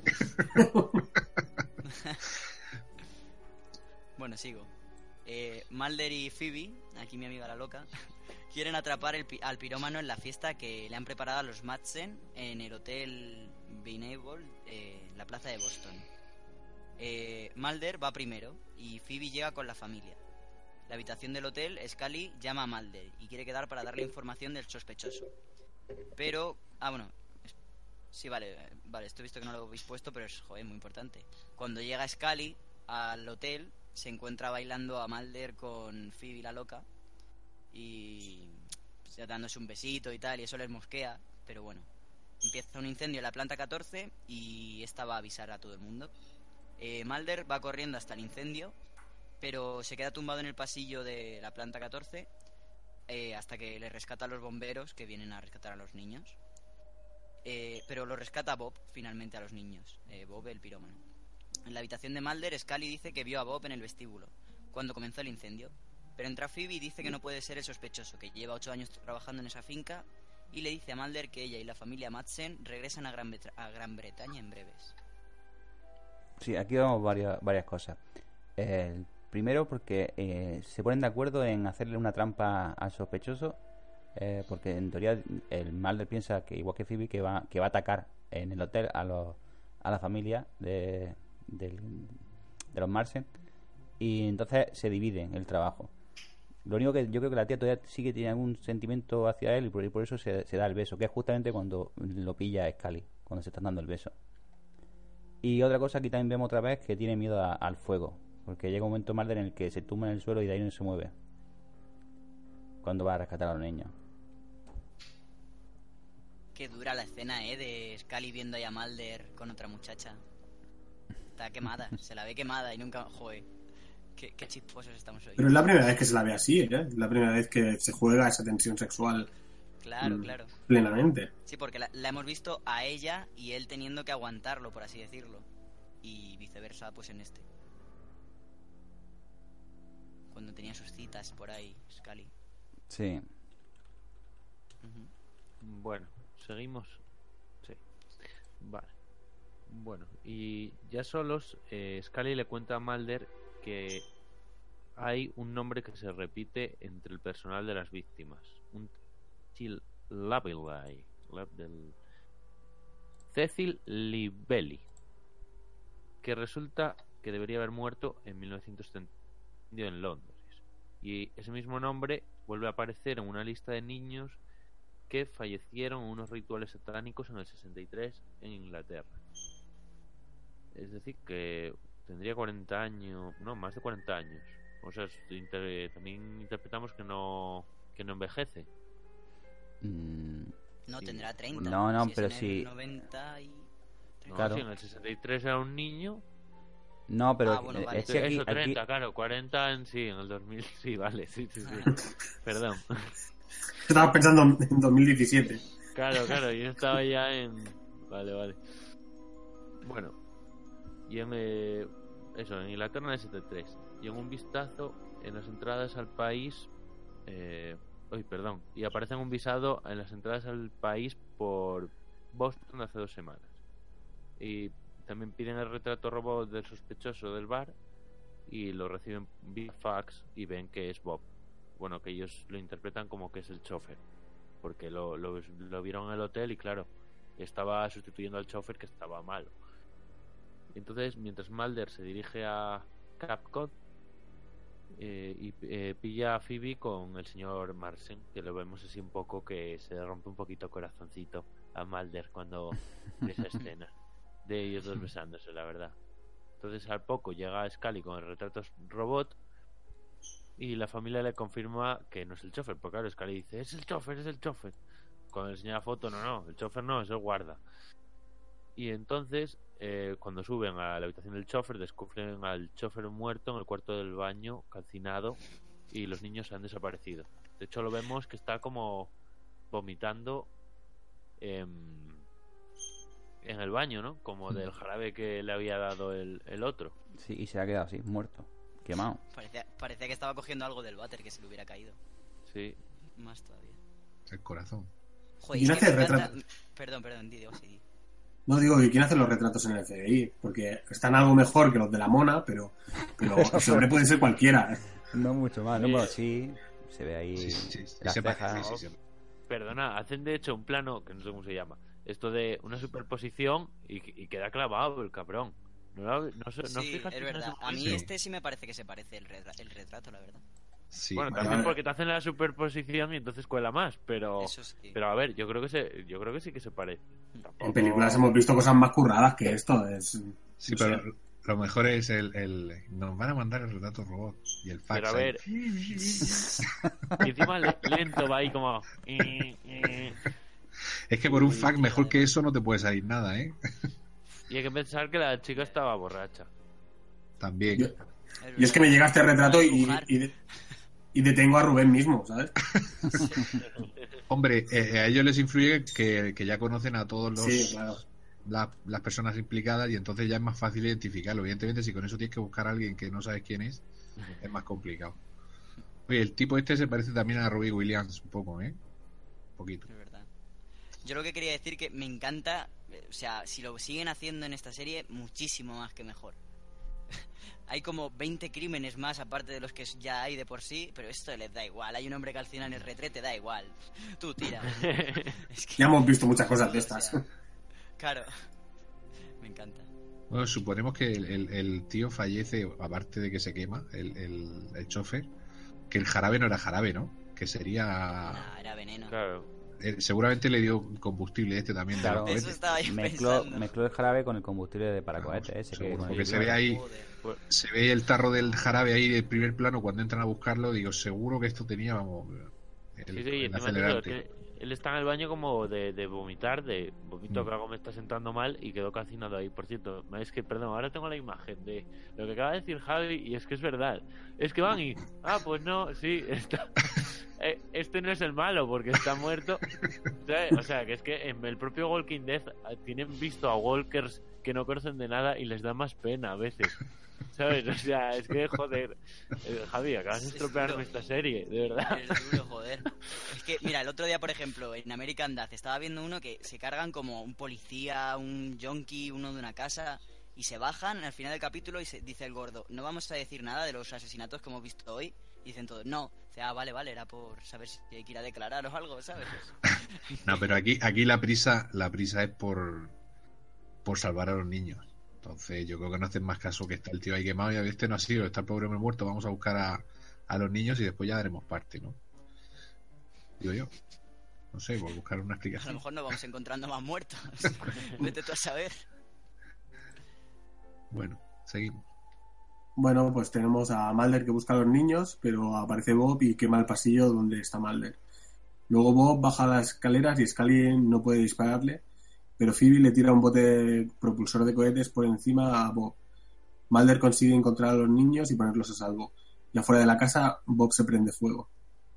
Bueno, sigo. Eh, Mulder y Phoebe, aquí mi amiga la loca, quieren atrapar el pi- al pirómano en la fiesta que le han preparado a los Madsen en el hotel Benevolent, eh, la plaza de Boston. Eh, Mulder va primero y Phoebe llega con la familia. La habitación del hotel, Scully llama a Mulder y quiere quedar para darle información del sospechoso. Pero, ah bueno, es, sí vale, vale, esto he visto que no lo habéis puesto, pero es joder, muy importante. Cuando llega Scully al hotel, se encuentra bailando a Mulder con Phoebe la loca y pues, ya dándose un besito y tal, y eso les mosquea, pero bueno. Empieza un incendio en la planta catorce y esta va a avisar a todo el mundo. Eh, Mulder va corriendo hasta el incendio, pero se queda tumbado en el pasillo de la planta catorce eh, hasta que le rescatan los bomberos que vienen a rescatar a los niños. Eh, pero lo rescata Bob finalmente a los niños, eh, Bob el pirómano. En la habitación de Mulder, Scully dice que vio a Bob en el vestíbulo cuando comenzó el incendio, pero entra Phoebe y dice que no puede ser el sospechoso, que lleva ocho años trabajando en esa finca, y le dice a Mulder que ella y la familia Madsen regresan a Gran, Betra- a Gran Bretaña en breves. Sí, aquí vemos varias, varias cosas. El primero, porque eh, se ponen de acuerdo en hacerle una trampa al sospechoso, eh, porque en teoría el Mulder piensa que, igual que Phoebe, que va, que va a atacar en el hotel a, los, a la familia de, de, de los Madsen, y entonces se dividen el trabajo. Lo único que yo creo que la tía todavía sí que tiene algún sentimiento hacia él, y por, y por eso se, se da el beso, que es justamente cuando lo pilla a Scully, cuando se están dando el beso. Y otra cosa, aquí también vemos otra vez que tiene miedo a, al fuego, porque llega un momento Mulder en el que se tumba en el suelo y de ahí no se mueve cuando va a rescatar a los niños. Qué dura la escena, eh, de Scully viendo ahí a Mulder con otra muchacha. Está quemada, se la ve quemada y nunca... Joder, qué, qué chisposos estamos hoy. Pero es la primera vez que se la ve así, ¿eh? Es la primera vez que se juega esa tensión sexual. Claro, mmm, claro. Plenamente. Sí, porque la, la hemos visto a ella y él teniendo que aguantarlo, por así decirlo. Y viceversa, pues en este. Cuando tenía sus citas por ahí, Scully. Sí. Uh-huh. Bueno, seguimos. Sí. Vale. Bueno, y ya solos, eh, Scully le cuenta a Mulder que hay un nombre que se repite entre el personal de las víctimas. Un Cecil Labelli, Label, Cecil Libelli, que resulta que debería haber muerto en mil novecientos treinta en Londres. Y ese mismo nombre vuelve a aparecer en una lista de niños que fallecieron en unos rituales satánicos en el sesenta y tres en Inglaterra. Es decir, que tendría cuarenta años, no, más de cuarenta años. O sea, inter- también interpretamos que no que no envejece. Mm. No, Sí. tendrá treinta. No, no, si pero es en sí. el noventa y... No, Claro. sí, en el sesenta y tres era un niño. No, pero Ah, bueno, eh, vale. es que aquí, Eso, treinta, aquí- claro, cuarenta en sí, en el dos mil, sí, vale, sí, sí, sí. Perdón. Estaba pensando en dos mil diecisiete. Claro, claro, yo estaba ya en... Vale, vale. Bueno, y en... eh, eso, en Inglaterra en el setenta y tres. Y en un vistazo en las entradas al país... Eh, uy, perdón. Y aparece en un visado en las entradas al país por Boston hace dos semanas. Y también piden el retrato robot del sospechoso del bar. y lo reciben vía fax y ven que es Bob. Bueno, que ellos lo interpretan como que es el chofer, porque lo, lo, lo vieron en el hotel y claro, estaba sustituyendo al chofer que estaba malo. Entonces, mientras Mulder se dirige a Capcom eh, y eh, pilla a Phoebe con el señor Marsden, que lo vemos así un poco que se rompe un poquito corazoncito a Mulder cuando ve esa escena de ellos dos besándose, la verdad. Entonces al poco llega Scully con el retrato robot y la familia le confirma que no es el chofer, porque claro, Scully dice, es el chofer, es el chofer. Cuando le enseña la foto, no, no, el chofer no, es el guarda. Y entonces, eh, cuando suben a la habitación del chofer, descubren al chofer muerto en el cuarto del baño, calcinado, y los niños han desaparecido. De hecho, lo vemos que está como vomitando eh, en el baño, ¿no? Como del jarabe que le había dado el, el otro. Sí, y se ha quedado así, muerto, quemado. Parecía, parecía que estaba cogiendo algo del váter que se le hubiera caído. Sí. Más todavía. El corazón. Joder, ¿Quién es que hace me el encanta- retrato? Perdón, perdón, Diego, sí. No digo que quién hace los retratos en el F B I, porque están algo mejor que los de la mona, pero, pero ese hombre puede ser cualquiera. No mucho más, no, pero sí, se ve ahí Sí, sí, sí, las se parece, cejas. sí, sí, sí. Perdona, hacen de hecho un plano, que no sé cómo se llama, esto de una superposición y, y queda clavado el cabrón. No, la- no, se- no Sí, fijas es en verdad. ese A mí momento. este sí me parece que se parece el, retra- el retrato, la verdad. Sí, Bueno, vale, también vale. porque te hacen la superposición y entonces cuela más, pero Eso sí. pero a ver, yo creo que se, yo creo que sí que se parece. Tampoco- En películas hemos visto cosas más curradas que esto. Es, sí, no pero sé. lo mejor es el, el... Nos van a mandar el retrato robot y el fax. Pero a ahí. ver, y encima le- lento va ahí como eh, eh. Es que por un fax mejor que eso no te puede salir nada, ¿eh? Y hay que pensar que la chica estaba borracha. También. Yo- Y es que me llega este retrato y, Dibujar. y, de- y detengo a Rubén mismo, ¿sabes? Hombre, eh, a ellos les influye que, que ya conocen a todos los Sí, claro. la- las personas implicadas y entonces ya es más fácil identificarlo. Evidentemente, si con eso tienes que buscar a alguien que no sabes quién es, es más complicado. Oye, el tipo este se parece también a Robbie Williams un poco, ¿eh? Un poquito. Es verdad. Yo lo que quería decir que me encanta, eh, o sea, si lo siguen haciendo en esta serie, muchísimo más que mejor. Hay como veinte crímenes más aparte de los que ya hay de por sí, pero esto les da igual. Hay un hombre calcinado en el retrete, da igual. Tú tira. Es que- Ya hemos visto muchas cosas de o estas. sea, claro. Me encanta. Bueno, suponemos que el, el- el tío fallece, aparte de que se quema, el, el, el chofer, que el jarabe no era jarabe, ¿no? Que sería... Nah, era veneno. Claro. eh, seguramente le dio combustible este también de Claro. los Eso cohetes. estaba yo Mezcló, pensando. mezcló el jarabe con el combustible de para cohetes ese que seguro, con el porque se hierro. ve ahí, Joder. Pues, se ve el tarro del jarabe ahí del primer plano cuando entran a buscarlo. Digo, seguro que esto tenía, vamos, el, sí, sí, y el encima te digo acelerante. que él está en el baño como de, de vomitar, de vomito Mm. que algo me está sentando mal y quedó calcinado ahí. Por cierto, es que, perdón, ahora tengo la imagen de lo que acaba de decir Javi y es que es verdad. Es que van y, ah, pues no, sí, está, eh, este no es el malo porque está muerto. ¿Sabes? O sea, que es que en el propio Walking Dead tienen visto a walkers que no conocen de nada y les da más pena a veces. ¿Sabes? O sea, es que, joder, eh, Javi, acabas de Es estropearme duro. esta serie, de verdad. Es duro, joder. Es que, mira, el otro día, por ejemplo, en American Dad estaba viendo uno que se cargan como un policía, un junkie, uno de una casa, y se bajan al final del capítulo y se, dice el gordo, no vamos a decir nada de los asesinatos que hemos visto hoy. Y dicen todos, no. Dice, ah, vale, vale, era por saber si hay que ir a declarar o algo, ¿sabes? No, pero aquí, aquí la prisa, la prisa es por, por salvar a los niños. Entonces yo creo que no hacen más caso que está el tío ahí quemado y este no ha sido, está el pobre hombre muerto, vamos a buscar a, a los niños y después ya daremos parte, ¿no? Digo yo. No sé, por buscar una A lo explicación. mejor nos vamos encontrando más muertos. Vete tú a saber. Bueno, seguimos. Bueno, pues tenemos a Mulder que busca a los niños, pero aparece Bob y quema el pasillo donde está Mulder. Luego Bob baja las escaleras y Scully no puede dispararle, pero Phoebe le tira un bote propulsor de cohetes por encima a Bob. Mulder consigue encontrar a los niños y ponerlos a salvo. Y afuera de la casa, Bob se prende fuego.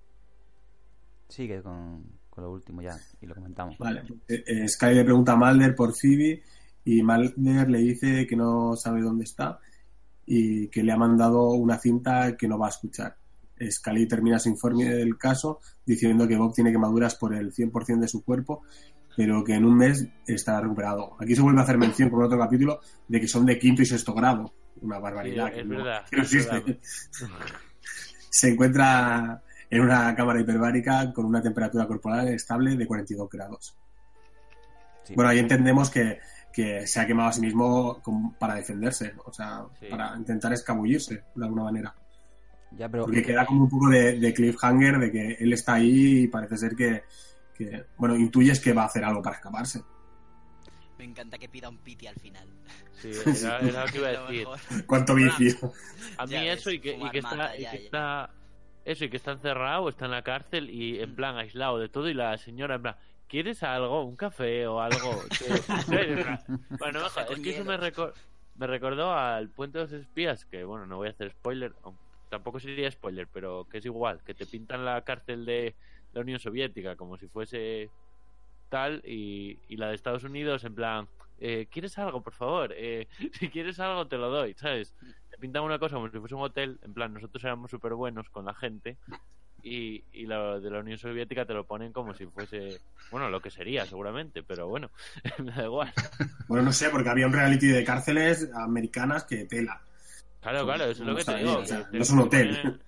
Sigue con, con lo último ya y lo comentamos. Vale. Eh, eh, Scully le pregunta a Mulder por Phoebe y Mulder le dice que no sabe dónde está y que le ha mandado una cinta que no va a escuchar. Scully termina su informe del caso diciendo que Bob tiene quemaduras por el cien por ciento de su cuerpo, pero que en un mes estará recuperado. Aquí se vuelve a hacer mención, como en otro capítulo, de que son de quinto y sexto grado. una barbaridad. Sí, que es no, verdad, que no es existe. verdad. Se encuentra en una cámara hiperbárica con una temperatura corporal estable de cuarenta y dos grados. Sí. Bueno, ahí entendemos que, que se ha quemado a sí mismo como para defenderse, o sea, Sí. para intentar escabullirse de alguna manera. Ya, pero Porque queda como un poco de, de cliffhanger de que él está ahí y parece ser que, que, bueno, intuyes que va a hacer algo para escaparse. Me encanta que pida un piti al final. Sí, era, era lo que iba a Lo decir. mejor. Cuánto vicio. A mí Ya eso ves, y que, y fumar que está, mata, y ya, que ya. está eso y que está encerrado, está en la cárcel y en plan aislado de todo y la señora en plan, ¿quieres algo? ¿Un café o algo? Que- ¿sabes? En plan, bueno, Café ojo, es con que eso hielo. me, recor- me recordó al Puente de los Espías, que bueno, no voy a hacer spoiler, aunque tampoco sería spoiler, pero que es igual, que te pintan la cárcel de la Unión Soviética como si fuese tal y, y la de Estados Unidos en plan, eh, ¿quieres algo, por favor? Eh, si quieres algo te lo doy, ¿sabes? Te pintan una cosa como si fuese un hotel, en plan, nosotros éramos súper buenos con la gente y, y lo de la Unión Soviética te lo ponen como si fuese, bueno, lo que sería seguramente, pero bueno, me da igual. Bueno, no sé, porque había un reality de cárceles americanas que tela. Claro, claro, eso es lo que te Vamos a digo. ver, o sea, que te- no es un te hotel. ponen-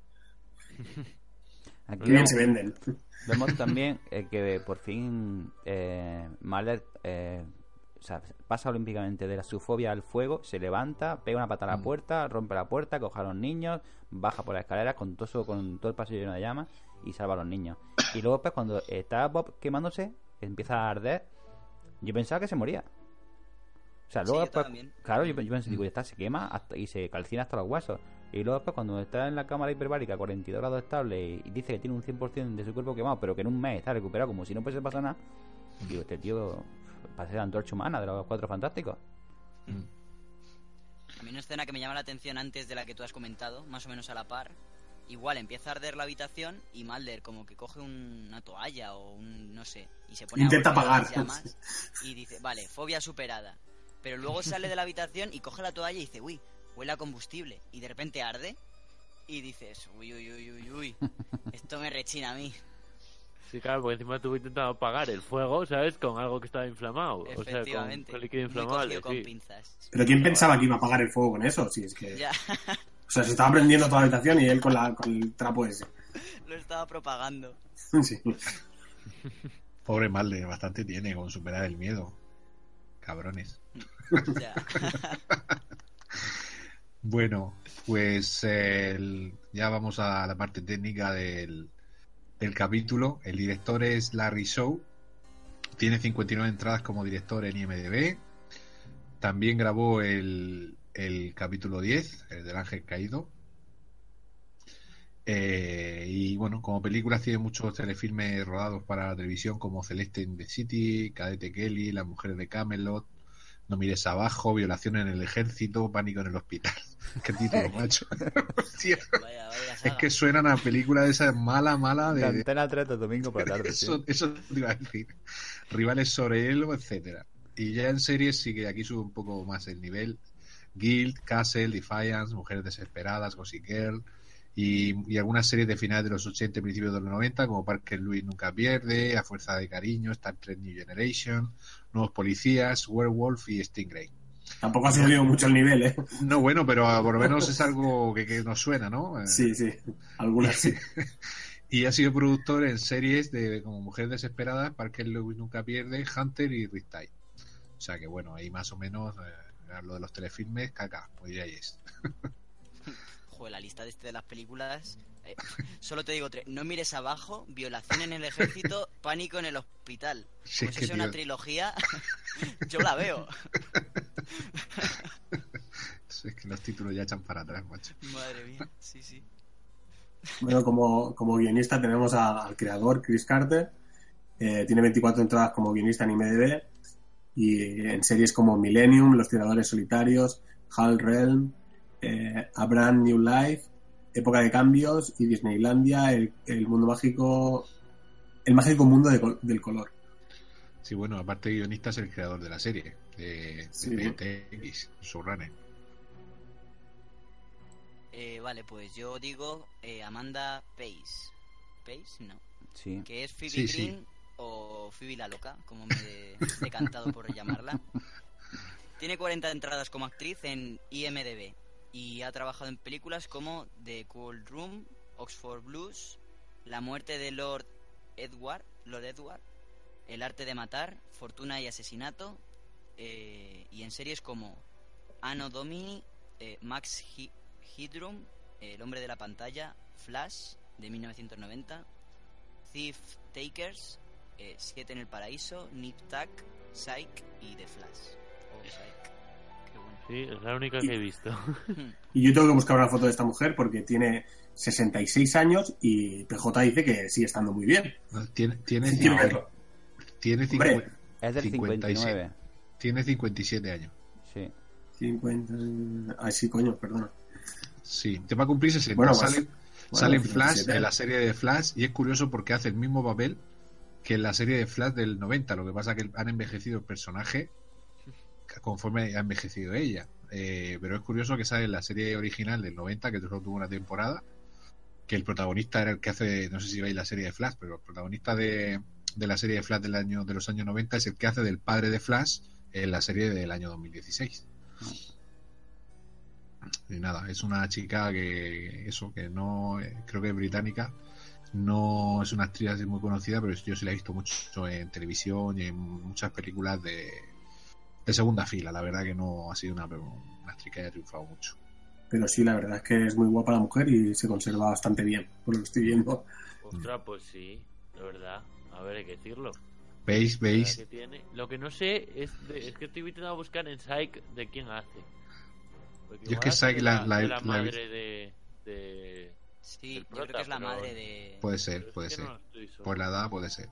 aquí Qué bien vemos, se venden. vemos también eh, que por fin eh, Mulder eh, o sea, pasa olímpicamente de la su fobia al fuego, se levanta, pega una pata a la Mm. puerta, rompe la puerta, coge a los niños, baja por la escalera con todo, eso- con todo el pasillo lleno de llamas y salva a los niños. Y luego pues cuando está Bob quemándose, empieza a arder, yo pensaba que se moría. O sea, Sí, luego yo después, también. claro, yo, yo pensé, digo, ya está, se quema hasta, y se calcina hasta los huesos. Y luego después cuando está en la cámara hiperbárica a cuarenta y dos grados estable y, y dice que tiene un cien por ciento de su cuerpo quemado, pero que en un mes está recuperado como si no fuese pasar nada, digo, este tío parece la antorcha humana de los Cuatro Fantásticos. A mí una escena que me llama la atención antes de la que tú has comentado, más o menos a la par. Igual empieza a arder la habitación y Mulder como que coge un- una toalla o un, no sé, y se pone Intenta a golpear apagar. las llamas y dice, vale, fobia superada. Pero luego sale de la habitación y coge la toalla y dice, uy, huele a combustible. Y de repente arde y dices, uy, uy, uy, uy, uy, esto me rechina a mí. Sí, claro, porque encima estuvo intentando apagar el fuego, ¿sabes? Con algo que estaba inflamado. O sea, con, Efectivamente, con líquido muy inflamable, cogido con sí. pinzas. Pero ¿quién pensaba que iba a apagar el fuego con eso? Si es que... Ya, O sea, se estaba prendiendo toda la habitación y él con, la, con el trapo ese. lo estaba propagando. Sí. Pobre Malde, bastante tiene con superar el miedo. Cabrones. Ya. Bueno, pues eh, el- ya vamos a la parte técnica del, del capítulo. El director es Larry Shaw. Tiene cincuenta y nueve entradas como director en I M D B. También grabó el, el capítulo diez, el del Ángel Caído. Eh, y bueno, como películas tiene muchos telefilmes rodados para la televisión como Celeste in the City, Cadete Kelly, Las mujeres de Camelot, No mires abajo, Violación en el ejército, Pánico en el hospital. Qué título, macho. Hostia. Vaya, vaya Es saga. que suenan a película de esa mala, mala De de... Antena tres de domingo por la tarde, eso, sí. eso te iba a decir. Rivales sobre hielo, etcétera. Y ya en series sí que aquí sube un poco más el nivel. Guild, Castle, Defiance, Mujeres Desesperadas, Gossip Girl y, y algunas series de finales de los ochenta y principios de los noventa como Parker Lewis Nunca Pierde, A Fuerza de Cariño, Star Trek New Generation, Nuevos Policías, Werewolf y Stingray. Tampoco ha subido mucho el nivel, ¿eh? No, bueno, pero ah, por lo menos es algo que, que nos suena, ¿no? Eh, Sí, sí. Algunas sí. Y ha sido productor en series de como Mujeres Desesperadas, Parker Lewis Nunca Pierde, Hunter y Riptide. O sea que bueno, ahí más o menos eh, lo de los telefilmes, caca, pues ya es. Joder, la lista de, este de las películas. eh, solo te digo tres. No mires abajo, Violación en el ejército, Pánico en el hospital. Sí, Como es si que, sea una tío. trilogía, yo la veo. Es que los títulos ya echan para atrás, macho. Madre mía, sí, sí. Bueno, como, como guionista tenemos a- al creador, Chris Carter. Eh, tiene veinticuatro entradas como guionista en I M D B. Y en series como Millennium, Los Tiradores Solitarios, Hal Realm, eh, A Brand New Life, Época de Cambios y Disneylandia, el, el mundo mágico, el mágico mundo de col- del color. Sí, bueno, aparte de guionista es el creador de la serie, de, Sí. de T X, Showrunner. Eh, vale, pues yo digo eh, Amanda Pace. ¿Pace? No. Sí. Que es Phoebe Sí, sí. Green o Phoebe la loca, como me he decantado por llamarla. Tiene cuarenta entradas como actriz en I M D B y ha trabajado en películas como The Cold Room, Oxford Blues, La muerte de Lord Edward, Lord Edward, El arte de matar, Fortuna y asesinato, eh, y en series como Anno Domini, eh, Max Headroom, eh, El hombre de la pantalla, Flash de mil novecientos noventa, Thief Takers, eh, Siete en el paraíso, Nip Tuck, Psych y The Flash. Oh, Psych. Qué bueno. Sí, es la única que he visto. Y yo tengo que buscar una foto de esta mujer porque tiene sesenta y seis años y P J dice que sigue estando muy bien. No, tiene tiene, Sí, cincu- verlo. tiene, Hombre, cincu- Es del cincuenta y nueve. tiene cincuenta y siete años. Sí. cincuenta... Ay, sí, coño, perdona. Sí, te va a cumplir sesenta. Bueno, sale pues, sale en bueno, Flash, cincuenta y siete. en la serie de Flash, y es curioso porque hace el mismo papel que en la serie de Flash del noventa. Lo que pasa es que han envejecido el personaje conforme ha envejecido ella. Eh, pero es curioso que sale en la serie original del noventa, que solo tuvo una temporada, que el protagonista era el que hace, no sé si veis la serie de Flash, pero el protagonista de, de la serie de Flash del año, de los años noventa es el que hace del padre de Flash en la serie del año dos mil dieciséis. Y nada, es una chica que eso, que no, eh, creo que es británica, no es una actriz así muy conocida, pero yo sí la he visto mucho en televisión y en muchas películas de, de segunda fila. La verdad que no ha sido una, una actriz que haya triunfado mucho. Pero sí, la verdad es que es muy guapa la mujer y se conserva bastante bien, por lo que estoy viendo. Ostras, pues sí, de verdad. A ver, hay que decirlo. ¿Veis? La ¿Veis? que tiene. Lo que no sé es, de- es que estoy intentando buscar en Psych de quién hace. Porque Yo es igual que hace Psych de la- la- de la la he madre de, de... Sí, El yo creo prota, que es la pero- madre de... Puede pero ser, es puede que ser. no estoy seguro. Por la edad puede ser.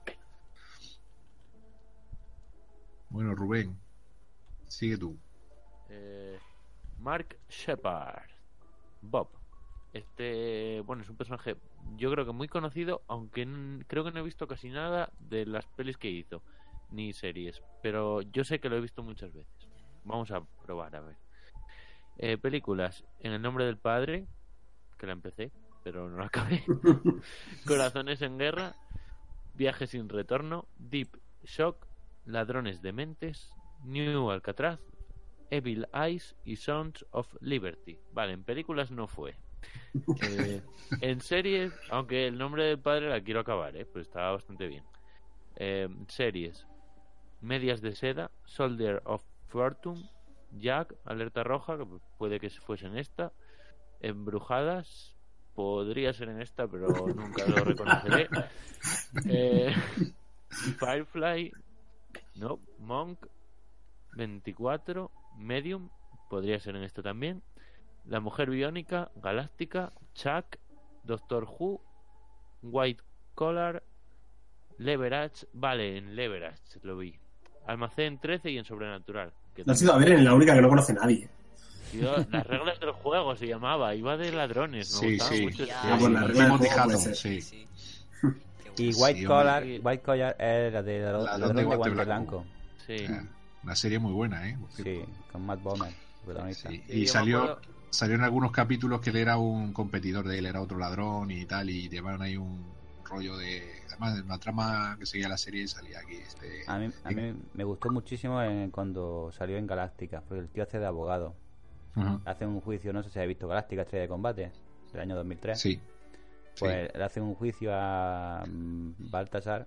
Bueno, Rubén, sigue tú. Eh, Mark Shepard, Bob. Este, bueno, es un personaje, yo creo que muy conocido, aunque n- creo que no he visto casi nada de las pelis que hizo, ni series, pero yo sé que lo he visto muchas veces. Vamos a probar, a ver. Eh, películas, En el nombre del padre, que la empecé, pero no la acabé. Corazones en guerra, Viaje sin retorno, Deep Shock, Ladrones de mentes, New Alcatraz, Evil Eyes y Sounds of Liberty. Vale, en películas no fue. Eh, en series, aunque el nombre del padre la quiero acabar, ¿eh? Pues estaba bastante bien. Eh, series, Medias de seda, Soldier of Fortune, Jack, Alerta Roja, que puede que fuese en esta. Embrujadas, podría ser en esta, pero nunca lo reconoceré. Eh, Firefly, no, Monk, veinticuatro, Medium, podría ser en esto también. La Mujer Biónica, Galáctica, Chuck, Doctor Who, White Collar, Leverage, vale, en Leverage lo vi. Almacén trece y en Sobrenatural. Que Lo has ido a ver en la única que no conoce nadie. Tío, las reglas del juego se llamaba, iba de ladrones, me Sí, gustaba sí. mucho. Ya, Ah, pues la regla del Timothy juego puede Hutton, ser. sí. Sí. Y Sí, White hombre. Collar, Sí. White Collar es la de Ladrón Ladrón de de Guante Guante Blanco. Sí. Eh, Una serie muy buena, ¿eh? Por Sí, cierto. con Matt Bomer, protagonista. Sí. Sí, Y yo salió, me acuerdo- salió en algunos capítulos que él era un competidor de él, era otro ladrón y tal, y llevaron ahí un rollo de... Además, en una trama que seguía la serie salía aquí este... A mí, a mí me gustó muchísimo en- cuando salió en Galáctica, porque el tío hace de abogado. Ujú. Hace un juicio, no sé si habéis visto Galáctica, Estrella de Combate, del año dos mil tres. Sí. Pues le hace un juicio a mm, Baltasar,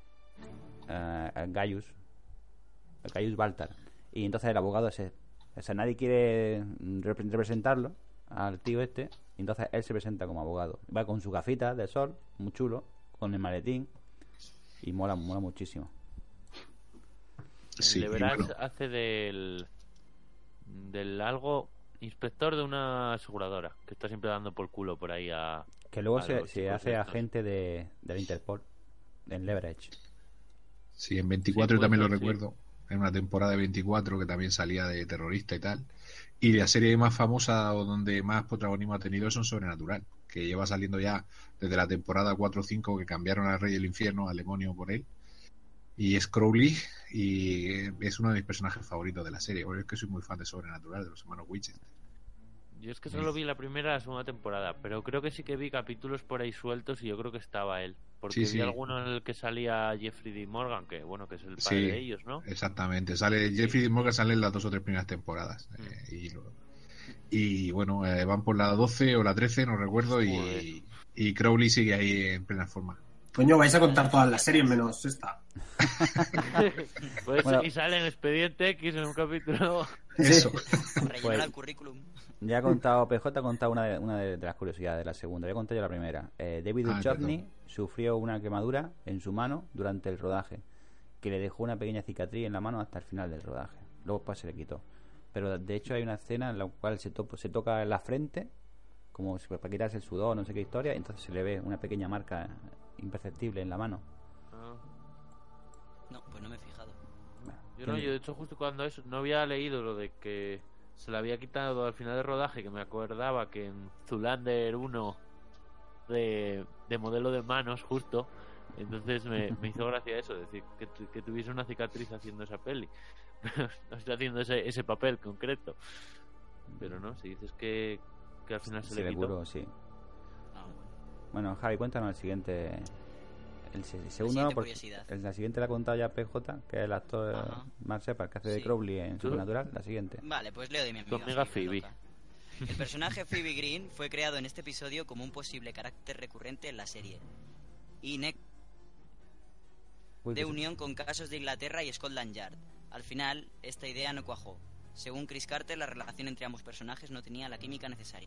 eh, a Gaius, a Gaius Baltar. Y entonces el abogado ese, o sea, nadie quiere repre- representarlo al tío este, y entonces él se presenta como abogado. Va con su gafita de sol, muy chulo, con el maletín, y mola, mola muchísimo. Sí, el y Leverage bueno. hace del del algo inspector de una aseguradora que está siempre dando por culo por ahí a Que luego a se, los se chicos hace estos. agente de, del Interpol, en Leverage. Sí, en veinticuatro Sí, también puede lo ser, sí. recuerdo. En una temporada de veinticuatro que también salía de terrorista y tal. Y la serie más famosa o donde más protagonismo ha tenido son Sobrenatural, que lleva saliendo ya desde la temporada cuatro o cinco que cambiaron al Rey del Infierno, al demonio por él. Y es Crowley y es uno de mis personajes favoritos de la serie. Porque es que soy muy fan de Sobrenatural, de los hermanos Winchester. Yo es que solo vi la primera y la segunda temporada, pero creo que sí que vi capítulos por ahí sueltos y yo creo que estaba él. Porque Sí, vi sí. alguno en el que salía Jeffrey D. Morgan, que bueno, que es el padre Sí, de ellos, ¿no? exactamente. Sale Jeffrey Dean Morgan, sale en las dos o tres primeras temporadas. Mm. Eh, y, lo- y bueno, eh, van por la doce o la trece, no recuerdo, Joder. y, y Crowley sigue ahí en plena forma. Coño, vais a contar todas las series menos esta. Pues Bueno. y sale en Expediente X en un capítulo. Eso. Rellenar Pues- el currículum. Ya ha contado, P J ha contado una de, una de, de las curiosidades de la segunda. Voy a contar yo la primera. Eh, David Ah, Duchovny perdón. sufrió una quemadura en su mano durante el rodaje, que le dejó una pequeña cicatriz en la mano hasta el final del rodaje. Luego pues se le quitó. Pero de hecho hay una escena en la cual se, to- se toca la frente, como si- para quitarse el sudor, no sé qué historia, y entonces se le ve una pequeña marca imperceptible en la mano. Ah, No, pues no me he fijado. Bueno, yo no, tiene- yo de hecho justo cuando eso no había leído lo de que se le había quitado al final del rodaje, que me acordaba que en Zoolander uno de, de modelo de manos justo, entonces me, me hizo gracia eso, decir que, tu- que tuviese una cicatriz haciendo esa peli, no está haciendo ese, ese papel concreto, pero no, si dices que, que al final se, se le le quitó. curó, sí. Ah, bueno. Bueno, Javi, cuéntanos el siguiente. El, se- el segundo, siguiente no, porque curiosidad. el- la siguiente la ha contado ya P J, que es el actor Ajá. Mark Shepard, que hace de Sí. Crowley en ¿Tú? Supernatural. La siguiente. Vale, pues leo de mi amiga. Tu amiga Phoebe, Phoebe. loca. El personaje Phoebe Green fue creado en este episodio como un posible carácter recurrente en la serie. Y ne- Uy, de que se- unión con casos de Inglaterra y Scotland Yard. Al final, esta idea no cuajó. Según Chris Carter, la relación entre ambos personajes no tenía la química necesaria.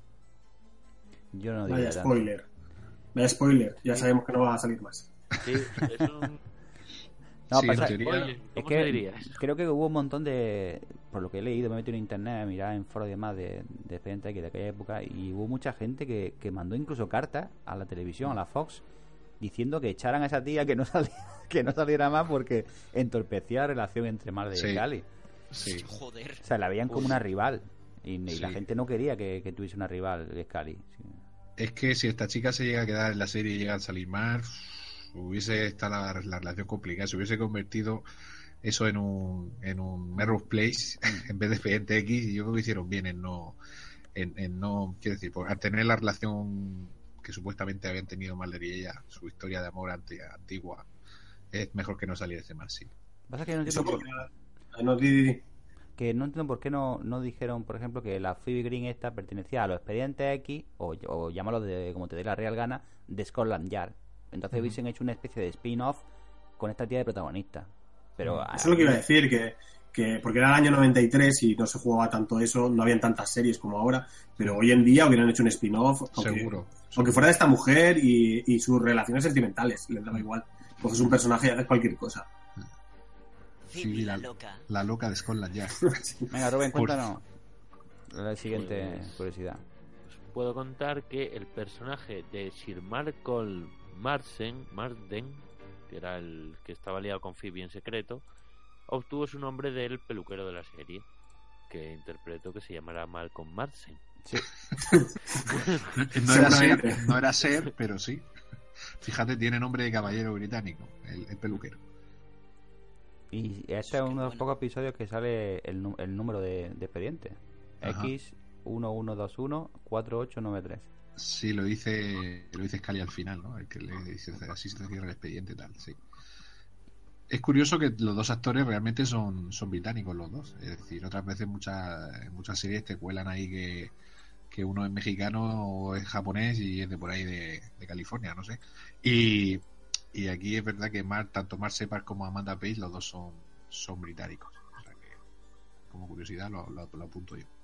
Yo no Vaya diría tanto. spoiler. Vaya spoiler. Ya sabemos que no va a salir más. Sí, es un... No, Sí, pasa- en teoría- Oye, es ¿cómo que se diría eso? creo que hubo un montón de. Por lo que he leído, me he metido en internet a mirar en foros y demás de, de Expediente X de aquella época. Y hubo mucha gente que, que mandó incluso cartas a la televisión, a la Fox, diciendo que echaran a esa tía que no saliera, que no saliera más porque entorpecía la relación entre Mulder Sí. y Scully. Sí. Joder. O sea, la veían como Uf. una rival. Y, y la Sí. gente no quería que, que tuviese una rival de Scully. Sí. Es que si esta chica se llega a quedar en la serie y llega a salir más, hubiese estado la, la relación complicada. Se hubiese convertido eso en un, en un Melrose Place en vez de Expediente X. Y yo creo que hicieron bien en no, en, en no, quiero decir, por, al tener la relación que supuestamente habían tenido Mulder y ella, su historia de amor ante, antigua, es mejor que no saliese más, sí. Pasa que yo no Eso entiendo por, porque... No, di, di, di. que no entiendo por qué no, no dijeron, por ejemplo, que la Phoebe Green esta pertenecía a los Expedientes X, o, o llámalo de como te dé la real gana, de Scotland Yard. Entonces Ujú. hubiesen hecho una especie de spin-off con esta tía de protagonista. Pero Eso es lo que iba a decir, que, que porque era el año noventa y tres y no se jugaba tanto eso, no habían tantas series como ahora, pero hoy en día hubieran hecho un spin-off, aunque, Seguro. aunque fuera de esta mujer y, y sus relaciones sentimentales, les daba igual. Coges un personaje y haces cualquier cosa. Phoebe, Sí, la la- loca. La loca de Scotland Yard. Venga, Rubén, Por- cuéntanos la siguiente Pues- curiosidad. Os puedo contar que el personaje de Sir Malcolm Marsden, Marsden, que era el que estaba liado con Phoebe en secreto, obtuvo su nombre del peluquero de la serie, que interpretó que se llamará Malcolm Marsden. Sí. No era Seguramente. ser, no era ser, pero sí. Fíjate, tiene nombre de caballero británico, el, el peluquero. Y este es Qué uno de los bueno. pocos episodios que sale el, nu- el número de, de expediente. Ajá. X uno uno dos uno cuatro ocho nueve tres. Sí, lo dice, lo dice Scully al final, ¿no? El que le dice, así se cierra el expediente y tal, sí. Es curioso que los dos actores realmente son, son británicos los dos. Es decir, otras veces muchas, en muchas series te cuelan ahí que, que uno es mexicano o es japonés y es de por ahí de, de California, no sé. Y, y aquí es verdad que Mar, tanto Mark Shepard como Amanda Page, los dos son, son británicos. O sea que, como curiosidad, lo, lo, lo apunto yo.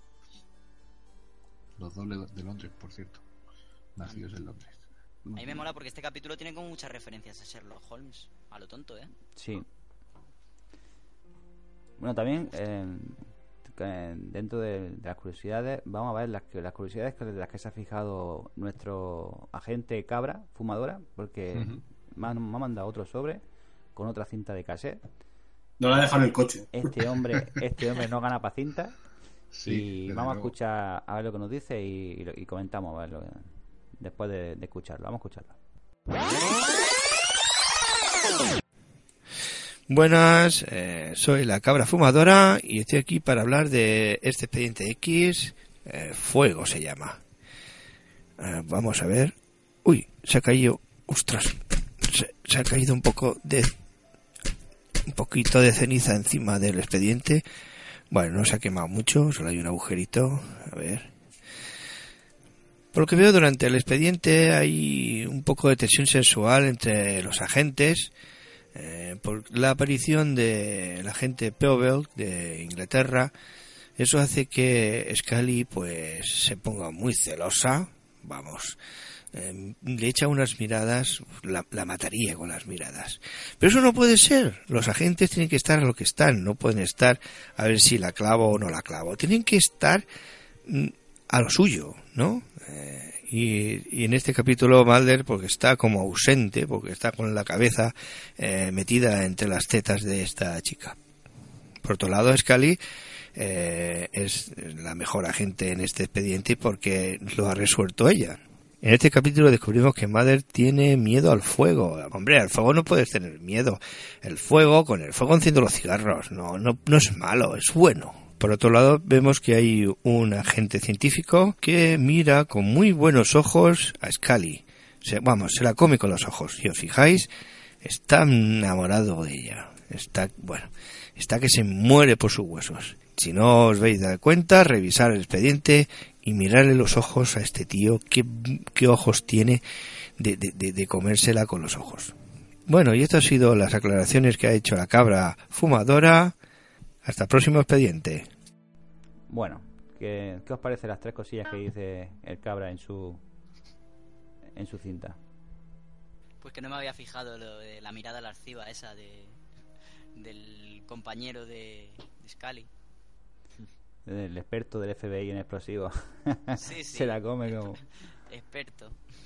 Los dos de de Londres, por cierto. Nacidos en Londres. A mí me mola porque este capítulo tiene como muchas referencias a Sherlock Holmes. A lo tonto, ¿eh? Sí. Bueno, también eh, que dentro de, de las curiosidades, vamos a ver las, que- las curiosidades que, de las que se ha fijado nuestro agente Cabra, fumadora, porque Ujú. me, ha, me ha mandado otro sobre con otra cinta de cassette. No la dejan en el coche. Este hombre, este hombre no gana para cinta. Sí, Y desde vamos a luego. escuchar a ver lo que nos dice y, y lo- y comentamos a ver lo que- después de, de escucharlo. Vamos a escucharlo. Buenas, eh, soy la cabra fumadora y estoy aquí para hablar de este expediente X, eh, Fuego se llama. Eh, vamos a ver. Uy, se ha caído. Ostras, se ha caído un poco de un poquito de ceniza encima del expediente. Bueno, no se ha quemado mucho, solo hay un agujerito. A ver. Por lo que veo, durante el expediente hay un poco de tensión sexual entre los agentes, eh, por la aparición del agente Peeble de Inglaterra. Eso hace que Scully pues se ponga muy celosa, vamos, eh, le echa unas miradas, la, la mataría con las miradas. Pero eso no puede ser, los agentes tienen que estar a lo que están, no pueden estar a ver si la clavo o no la clavo, tienen que estar mm, a lo suyo, ¿no? Eh, y, y en este capítulo Mulder porque está como ausente, porque está con la cabeza eh, metida entre las tetas de esta chica. Por otro lado, Scully Eh, es la mejor agente en este expediente porque lo ha resuelto ella. En este capítulo descubrimos que Mulder tiene miedo al fuego. Hombre, al fuego no puedes tener miedo. El fuego, con el fuego enciendo los cigarros. No, no, no es malo, es bueno. Por otro lado, vemos que hay un agente científico que mira con muy buenos ojos a Scully. Se, vamos, se la come con los ojos. Si os fijáis, está enamorado de ella. Está, bueno, está que se muere por sus huesos. Si no os veis dar cuenta, revisar el expediente y mirarle los ojos a este tío. ¿Qué, qué ojos tiene de, de, de, de comérsela con los ojos? Bueno, y estas han sido las aclaraciones que ha hecho la cabra fumadora. Hasta el próximo expediente. Bueno, ¿qué, qué os parecen las tres cosillas que dice el cabra en su en su cinta? Pues que no me había fijado lo de la mirada lasciva esa de del compañero de, de Scully. El experto del F B I en explosivos. Sí, sí. Se la come como... Experto.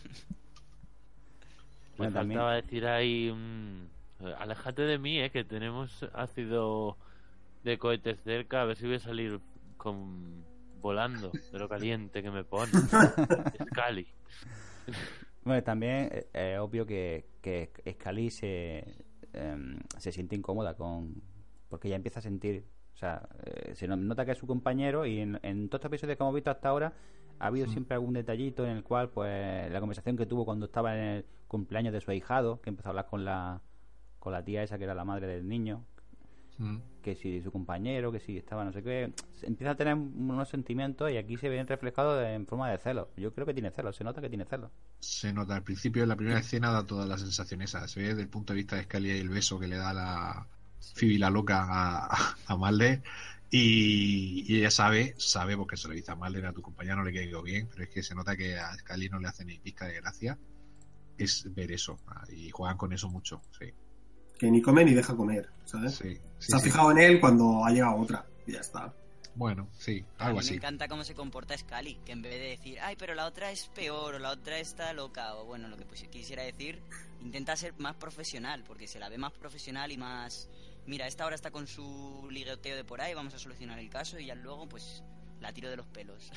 Me Bueno, faltaba también... decir ahí... Um, aléjate de mí, eh, que tenemos ácido de cohetes cerca. A ver si voy a salir con volando de lo caliente que me pone. Scully. Bueno, también es eh, obvio que, que Scully se, eh, se siente incómoda con... porque ella empieza a sentir... O sea, eh, se nota que es su compañero y en, en todos estos episodios que hemos visto hasta ahora ha habido siempre algún detallito en el cual, pues, la conversación que tuvo cuando estaba en el cumpleaños de su ahijado, que empezó a hablar con la con la tía esa que era la madre del niño, mm. que si su compañero, que si estaba no sé qué, empieza a tener unos sentimientos y aquí se ven reflejados en forma de celos. Yo creo que tiene celos, se nota que tiene celos. Se nota, al principio de la primera escena da toda la sensación esa, se ve desde el punto de vista de Scully y el beso que le da la... Phoebe la loca a, a Mulder y, y ella sabe, sabe porque se lo dice a Mulder, a tu compañero no le quedó bien, pero es que se nota que a Scully no le hace ni pizca de gracia es ver eso y juegan con eso mucho, sí. Que ni come ni deja comer, ¿sabes? Sí, sí, se ha sí. fijado en él cuando ha llegado otra y ya está. Bueno, sí, algo a mí así. Me encanta cómo se comporta Scully, que en vez de decir, ay, pero la otra es peor, o la otra está loca, o bueno, lo que pues, quisiera decir, intenta ser más profesional, porque se la ve más profesional y más... Mira, esta hora está con su ligoteo de por ahí, vamos a solucionar el caso y ya luego, pues, la tiro de los pelos.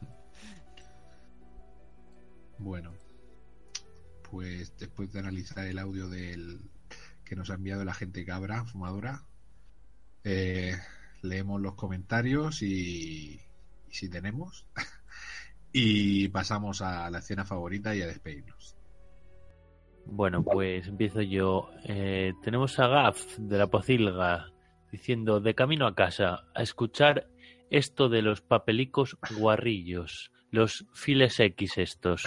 Bueno, pues después de analizar el audio del que nos ha enviado la gente cabra, fumadora, eh, leemos los comentarios y, y si tenemos, y pasamos a la escena favorita y a despedirnos. Bueno, pues empiezo yo. Eh, tenemos a Gaf de la Pocilga diciendo: de camino a casa, a escuchar esto de los papelicos guarrillos, los files X estos.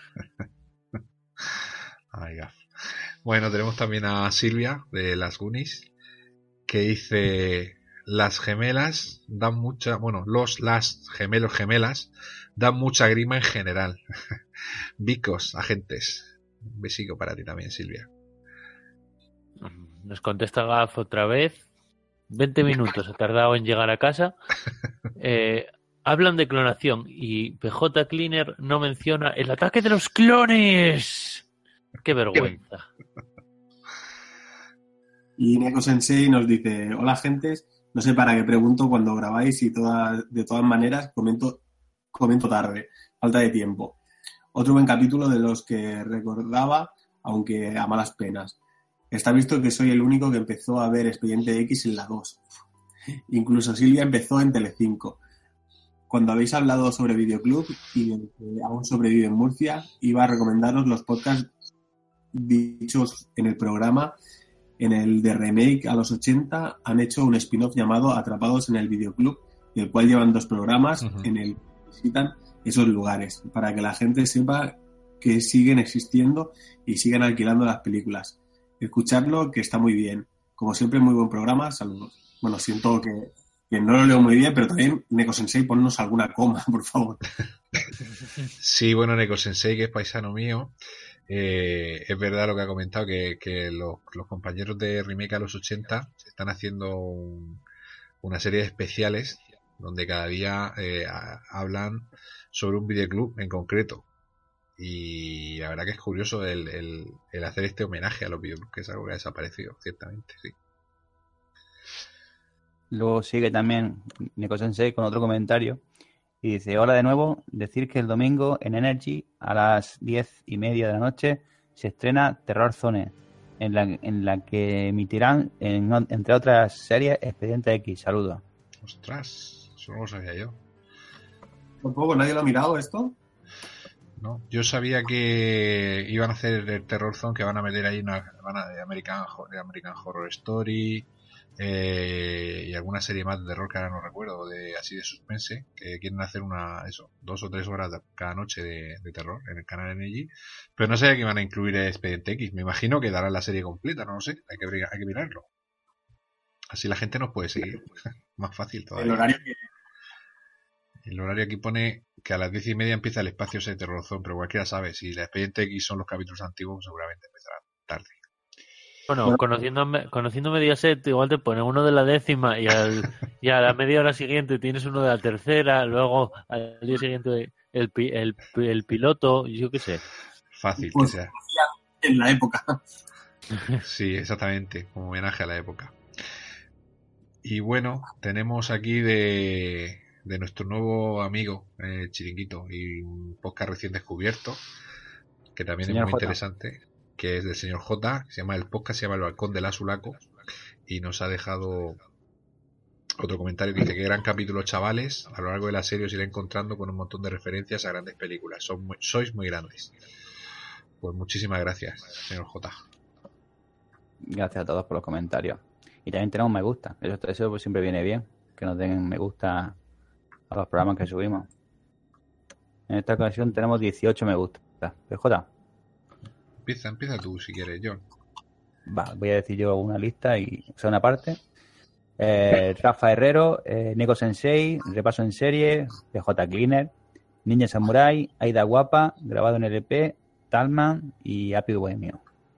Ay, Gaf. Bueno, tenemos también a Silvia de las Goonies que dice: las gemelas dan mucha, bueno, los, las gemelos gemelas dan mucha grima en general. Vicos, agentes. Un besico para ti también, Silvia. Nos contesta Gaf otra vez. veinte minutos ha tardado en llegar a casa. Eh, hablan de clonación y P J Cleaner no menciona el ataque de los clones. ¡Qué vergüenza! Y Neko Sensei nos dice: hola, gentes. No sé para qué pregunto cuando grabáis y toda, de todas maneras comento, comento tarde. Falta de tiempo. Otro buen capítulo de los que recordaba, aunque a malas penas. Está visto que soy el único que empezó a ver Expediente X en la dos. Incluso Silvia empezó en Telecinco. Cuando habéis hablado sobre Videoclub y de que aún sobrevive en Murcia, iba a recomendaros los podcasts dichos en el programa, en el de remake a los ochenta, han hecho un spin-off llamado Atrapados en el Videoclub, del cual llevan dos programas uh-huh. en el que visitan esos lugares, para que la gente sepa que siguen existiendo y siguen alquilando las películas. Escucharlo, que está muy bien. Como siempre, muy buen programa. Saludos. Bueno, siento que, que no lo leo muy bien, pero también, Neko Sensei, ponnos alguna coma, por favor. Sí, bueno, Neko Sensei, que es paisano mío, eh, es verdad lo que ha comentado, que, que los, los compañeros de Remake a los ochenta están haciendo un, una serie de especiales donde cada día eh, a, hablan sobre un videoclub en concreto. Y la verdad que es curioso el, el, el hacer este homenaje a los videoclubs, que es algo que ha desaparecido, ciertamente, sí. Luego sigue también Neko Sensei con otro comentario y dice: hola de nuevo, decir que el domingo en Energy a las diez y media de la noche se estrena Terror Zone, en la, en la que emitirán, en, entre otras series, Expediente X. Saludos. Ostras, eso no lo sabía yo. ¿Tampoco nadie lo ha mirado esto? No, yo sabía que iban a hacer el Terror Zone, que van a meter ahí una, van a, American, American Horror Story, eh, y alguna serie más de terror que ahora no recuerdo, de así de suspense, que quieren hacer una, eso, dos o tres horas de, cada noche de, de terror en el canal N G, pero no sé que van a incluir el Expediente X. Me imagino que darán la serie completa, no lo sé, hay que, hay que mirarlo. Así la gente nos puede seguir, más fácil todavía. El horario que... El horario aquí pone que a las diez y media empieza el espacio ese de Terror Zone, pero cualquiera sabe, si el Expediente X son los capítulos antiguos, seguramente empezará tarde. Bueno, bueno, conociendo, conociendo Mediaset, igual te ponen uno de la décima y, al, y a la media hora siguiente tienes uno de la tercera, luego al día siguiente el, el, el piloto, yo qué sé. Fácil pues, que sea. En la época. Sí, exactamente, como homenaje a la época. Y bueno, tenemos aquí de... de nuestro nuevo amigo eh, Chiringuito, y un podcast recién descubierto que también señor es muy J. interesante, que es del señor J, que se llama el podcast, se llama El Balcón del Azulaco, y nos ha dejado otro comentario que dice: que gran capítulo, chavales, a lo largo de la serie os iré encontrando con un montón de referencias a grandes películas, Son muy, sois muy grandes. Pues muchísimas gracias, señor J. Gracias a todos por los comentarios, y también tenemos me gusta, eso, eso pues siempre viene bien, que nos den me gusta a los programas que subimos. En esta ocasión tenemos dieciocho me gusta. P J. Empieza, empieza tú si quieres, John. Va, voy a decir yo una lista y o sea, una parte. Eh, Rafa Herrero, eh, Neko Sensei, Repaso en Serie, P J Cleaner, Ninja Samurai, Aida Guapa, grabado en L P, Talman y Happy Bohemio.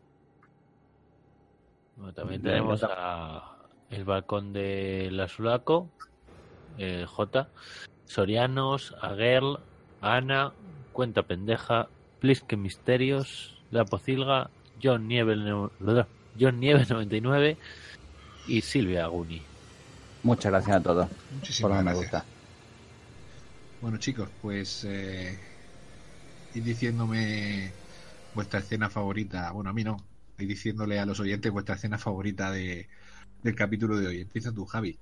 Bueno, también tenemos a El Balcón del Azulaco, eh, J, Sorianos, Aguerl, Ana, Cuenta Pendeja, Plisque Misterios, La Pocilga, John Nieve, John Nieve noventa y nueve y Silvia Aguni. Muchas gracias a todos. Muchísimas gracias. Me gusta. Bueno, chicos, pues eh, id diciéndome vuestra escena favorita. Bueno, a mí no. Id diciéndole a los oyentes vuestra escena favorita de, del capítulo de hoy. Empieza tú, Javi.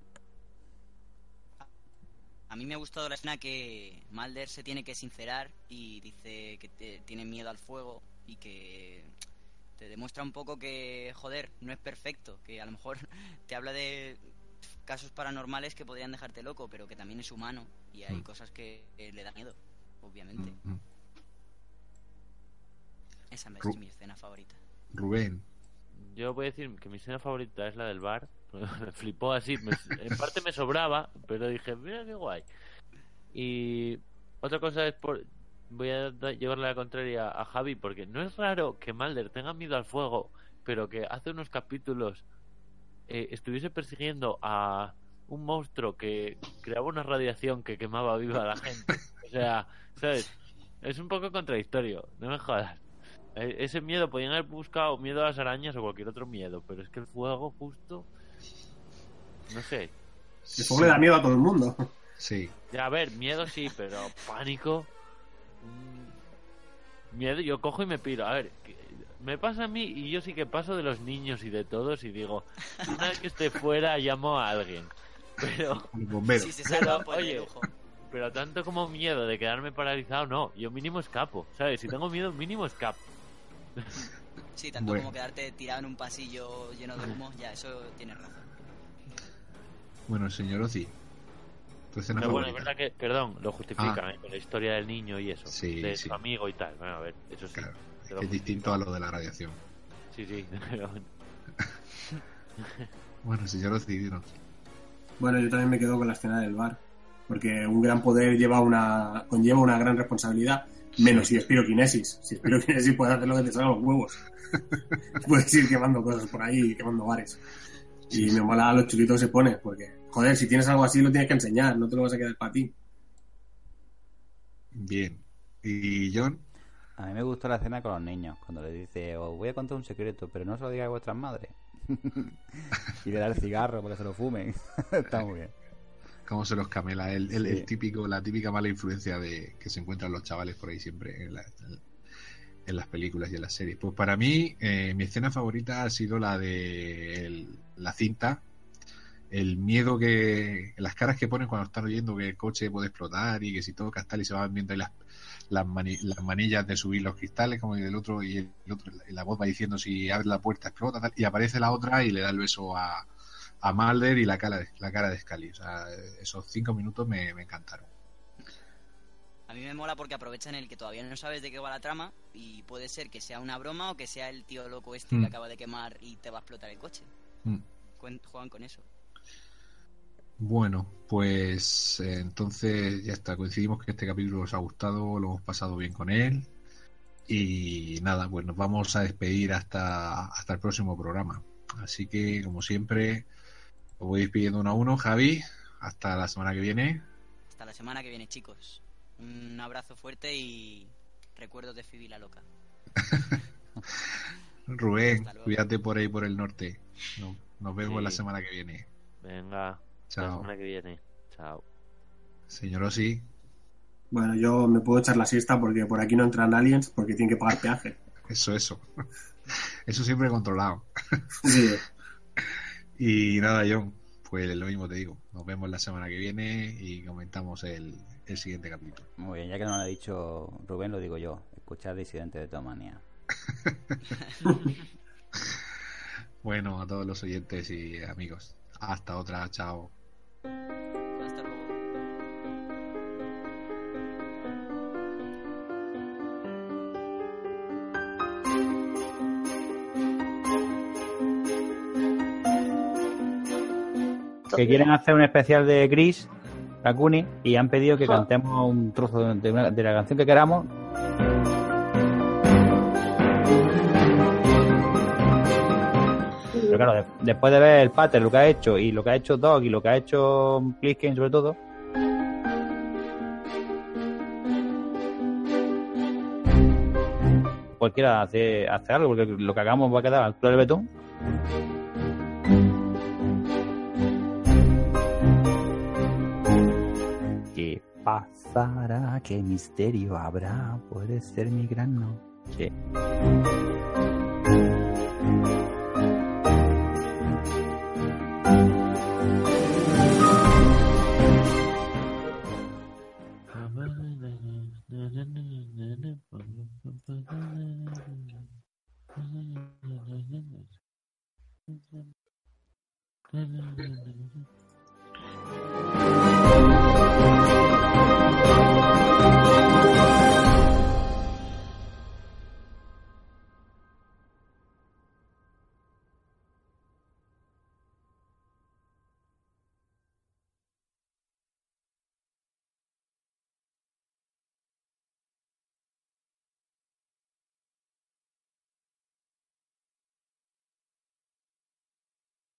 A mí me ha gustado la escena que Mulder se tiene que sincerar y dice que te, tiene miedo al fuego y que te demuestra un poco que, joder, no es perfecto, que a lo mejor te habla de casos paranormales que podrían dejarte loco, pero que también es humano y hay mm. cosas que eh, le da miedo, obviamente. Mm-hmm. Esa es Ru- mi escena favorita. Rubén. Yo voy a decir que mi escena favorita es la del bar. Me flipó así, me, en parte me sobraba, pero dije, mira qué guay. Y otra cosa es por voy a da, llevarle la contraria a Javi, porque no es raro que Mulder tenga miedo al fuego, pero que hace unos capítulos eh, estuviese persiguiendo a un monstruo que creaba una radiación que quemaba viva a la gente. O sea, ¿sabes? Es un poco contradictorio, no me jodas. Ese miedo podían haber buscado miedo a las arañas o cualquier otro miedo, pero es que el fuego justo, no sé. El fuego le da miedo a todo el mundo. Sí. Ya, a ver, miedo sí, pero pánico. Miedo, yo cojo y me piro. A ver, me pasa a mí y yo sí que paso de los niños y de todos y digo, una vez que esté fuera llamo a alguien. Pero, sí, se salva, pues, oye, pero tanto como miedo de quedarme paralizado, no. Yo mínimo escapo, ¿sabes? Si tengo miedo, mínimo escapo. Sí, tanto Bueno. como quedarte tirado en un pasillo lleno de humo, ya, eso tienes razón. Bueno, señor Ozzy, tu escena Pero bueno, es favorita. verdad que, perdón, lo justifican, Ah. ¿eh? Con la historia del niño y eso, Sí, de sí. su amigo y tal. Bueno, a ver, eso sí. Claro, te lo es distinto justifican. a lo de la radiación. Sí, sí. pero bueno. Bueno, señor Ozzy, dinos. Bueno, yo también me quedo con la escena del bar, porque un gran poder lleva una conlleva una gran responsabilidad, menos Sí. si es piroquinesis. Si es piroquinesis puedes hacer lo que te salga los huevos. Puedes ir quemando cosas por ahí, quemando bares. Sí, Y sí. me mola a los chiquitos que se pone, porque, joder, si tienes algo así lo tienes que enseñar, no te lo vas a quedar para ti. Bien. ¿Y John? A mí me gustó la escena con los niños, cuando le dice, os voy a contar un secreto, pero no se lo digáis a vuestras madres. Y le da el cigarro para que se lo fumen. Está muy bien. ¿Cómo se los camela? El, el, Sí. el típico, la típica mala influencia de que se encuentran los chavales por ahí siempre en, la- en las películas y en las series. Pues para mí, eh, mi escena favorita ha sido la de el- la cinta. El miedo que... Las caras que ponen cuando están oyendo que el coche puede explotar y que si todo tal y se van viendo ahí las, las, mani- las manillas de subir los cristales como y del otro y el otro y la voz va diciendo si abre la puerta explota tal, y aparece la otra y le da el beso a, a Mulder y la cara de, la cara de Scully. O sea, esos cinco minutos me, me encantaron. A mí me mola porque aprovechan el que todavía no sabes de qué va la trama y puede ser que sea una broma o que sea el tío loco este Mm. que acaba de quemar y te va a explotar el coche. Mm. Cuen- Juegan con eso. Bueno, pues eh, entonces ya está. Coincidimos que este capítulo os ha gustado, lo hemos pasado bien con él. Y nada, pues nos vamos a despedir hasta, hasta el próximo programa. Así que, como siempre, os voy despidiendo uno a uno. Javi, hasta la semana que viene. Hasta la semana que viene, chicos. Un abrazo fuerte y recuerdos de Phoebe la loca. Rubén, Hasta luego. cuídate por ahí por el norte. No- nos vemos Sí. la semana que viene. Venga, hasta la Chao. semana que viene. Chao. Señor Osi, Bueno, yo me puedo echar la siesta porque por aquí no entran aliens porque tienen que pagar peaje. eso, eso. Eso siempre controlado. Sí. Y nada, John, pues lo mismo te digo. Nos vemos la semana que viene y comentamos el, el siguiente capítulo. Muy bien, ya que no lo ha dicho Rubén, lo digo yo. Escuchar Disidente de Tomanía. Bueno, a todos los oyentes y amigos. Hasta otra, chao. Hasta luego. Que quieren hacer un especial de Gris, Kakuni, y han pedido que cantemos un trozo de, una- de la canción que queramos. Pero claro, de- después de ver el pattern, lo que ha hecho, y lo que ha hecho Dog, y lo que ha hecho Plisken sobre todo, cualquiera hace, hace algo, porque lo que hagamos va a quedar al altura del betún. ¿Qué pasará? ¿Qué misterio habrá? Puede ser mi gran noche. Na, na, na, na, na.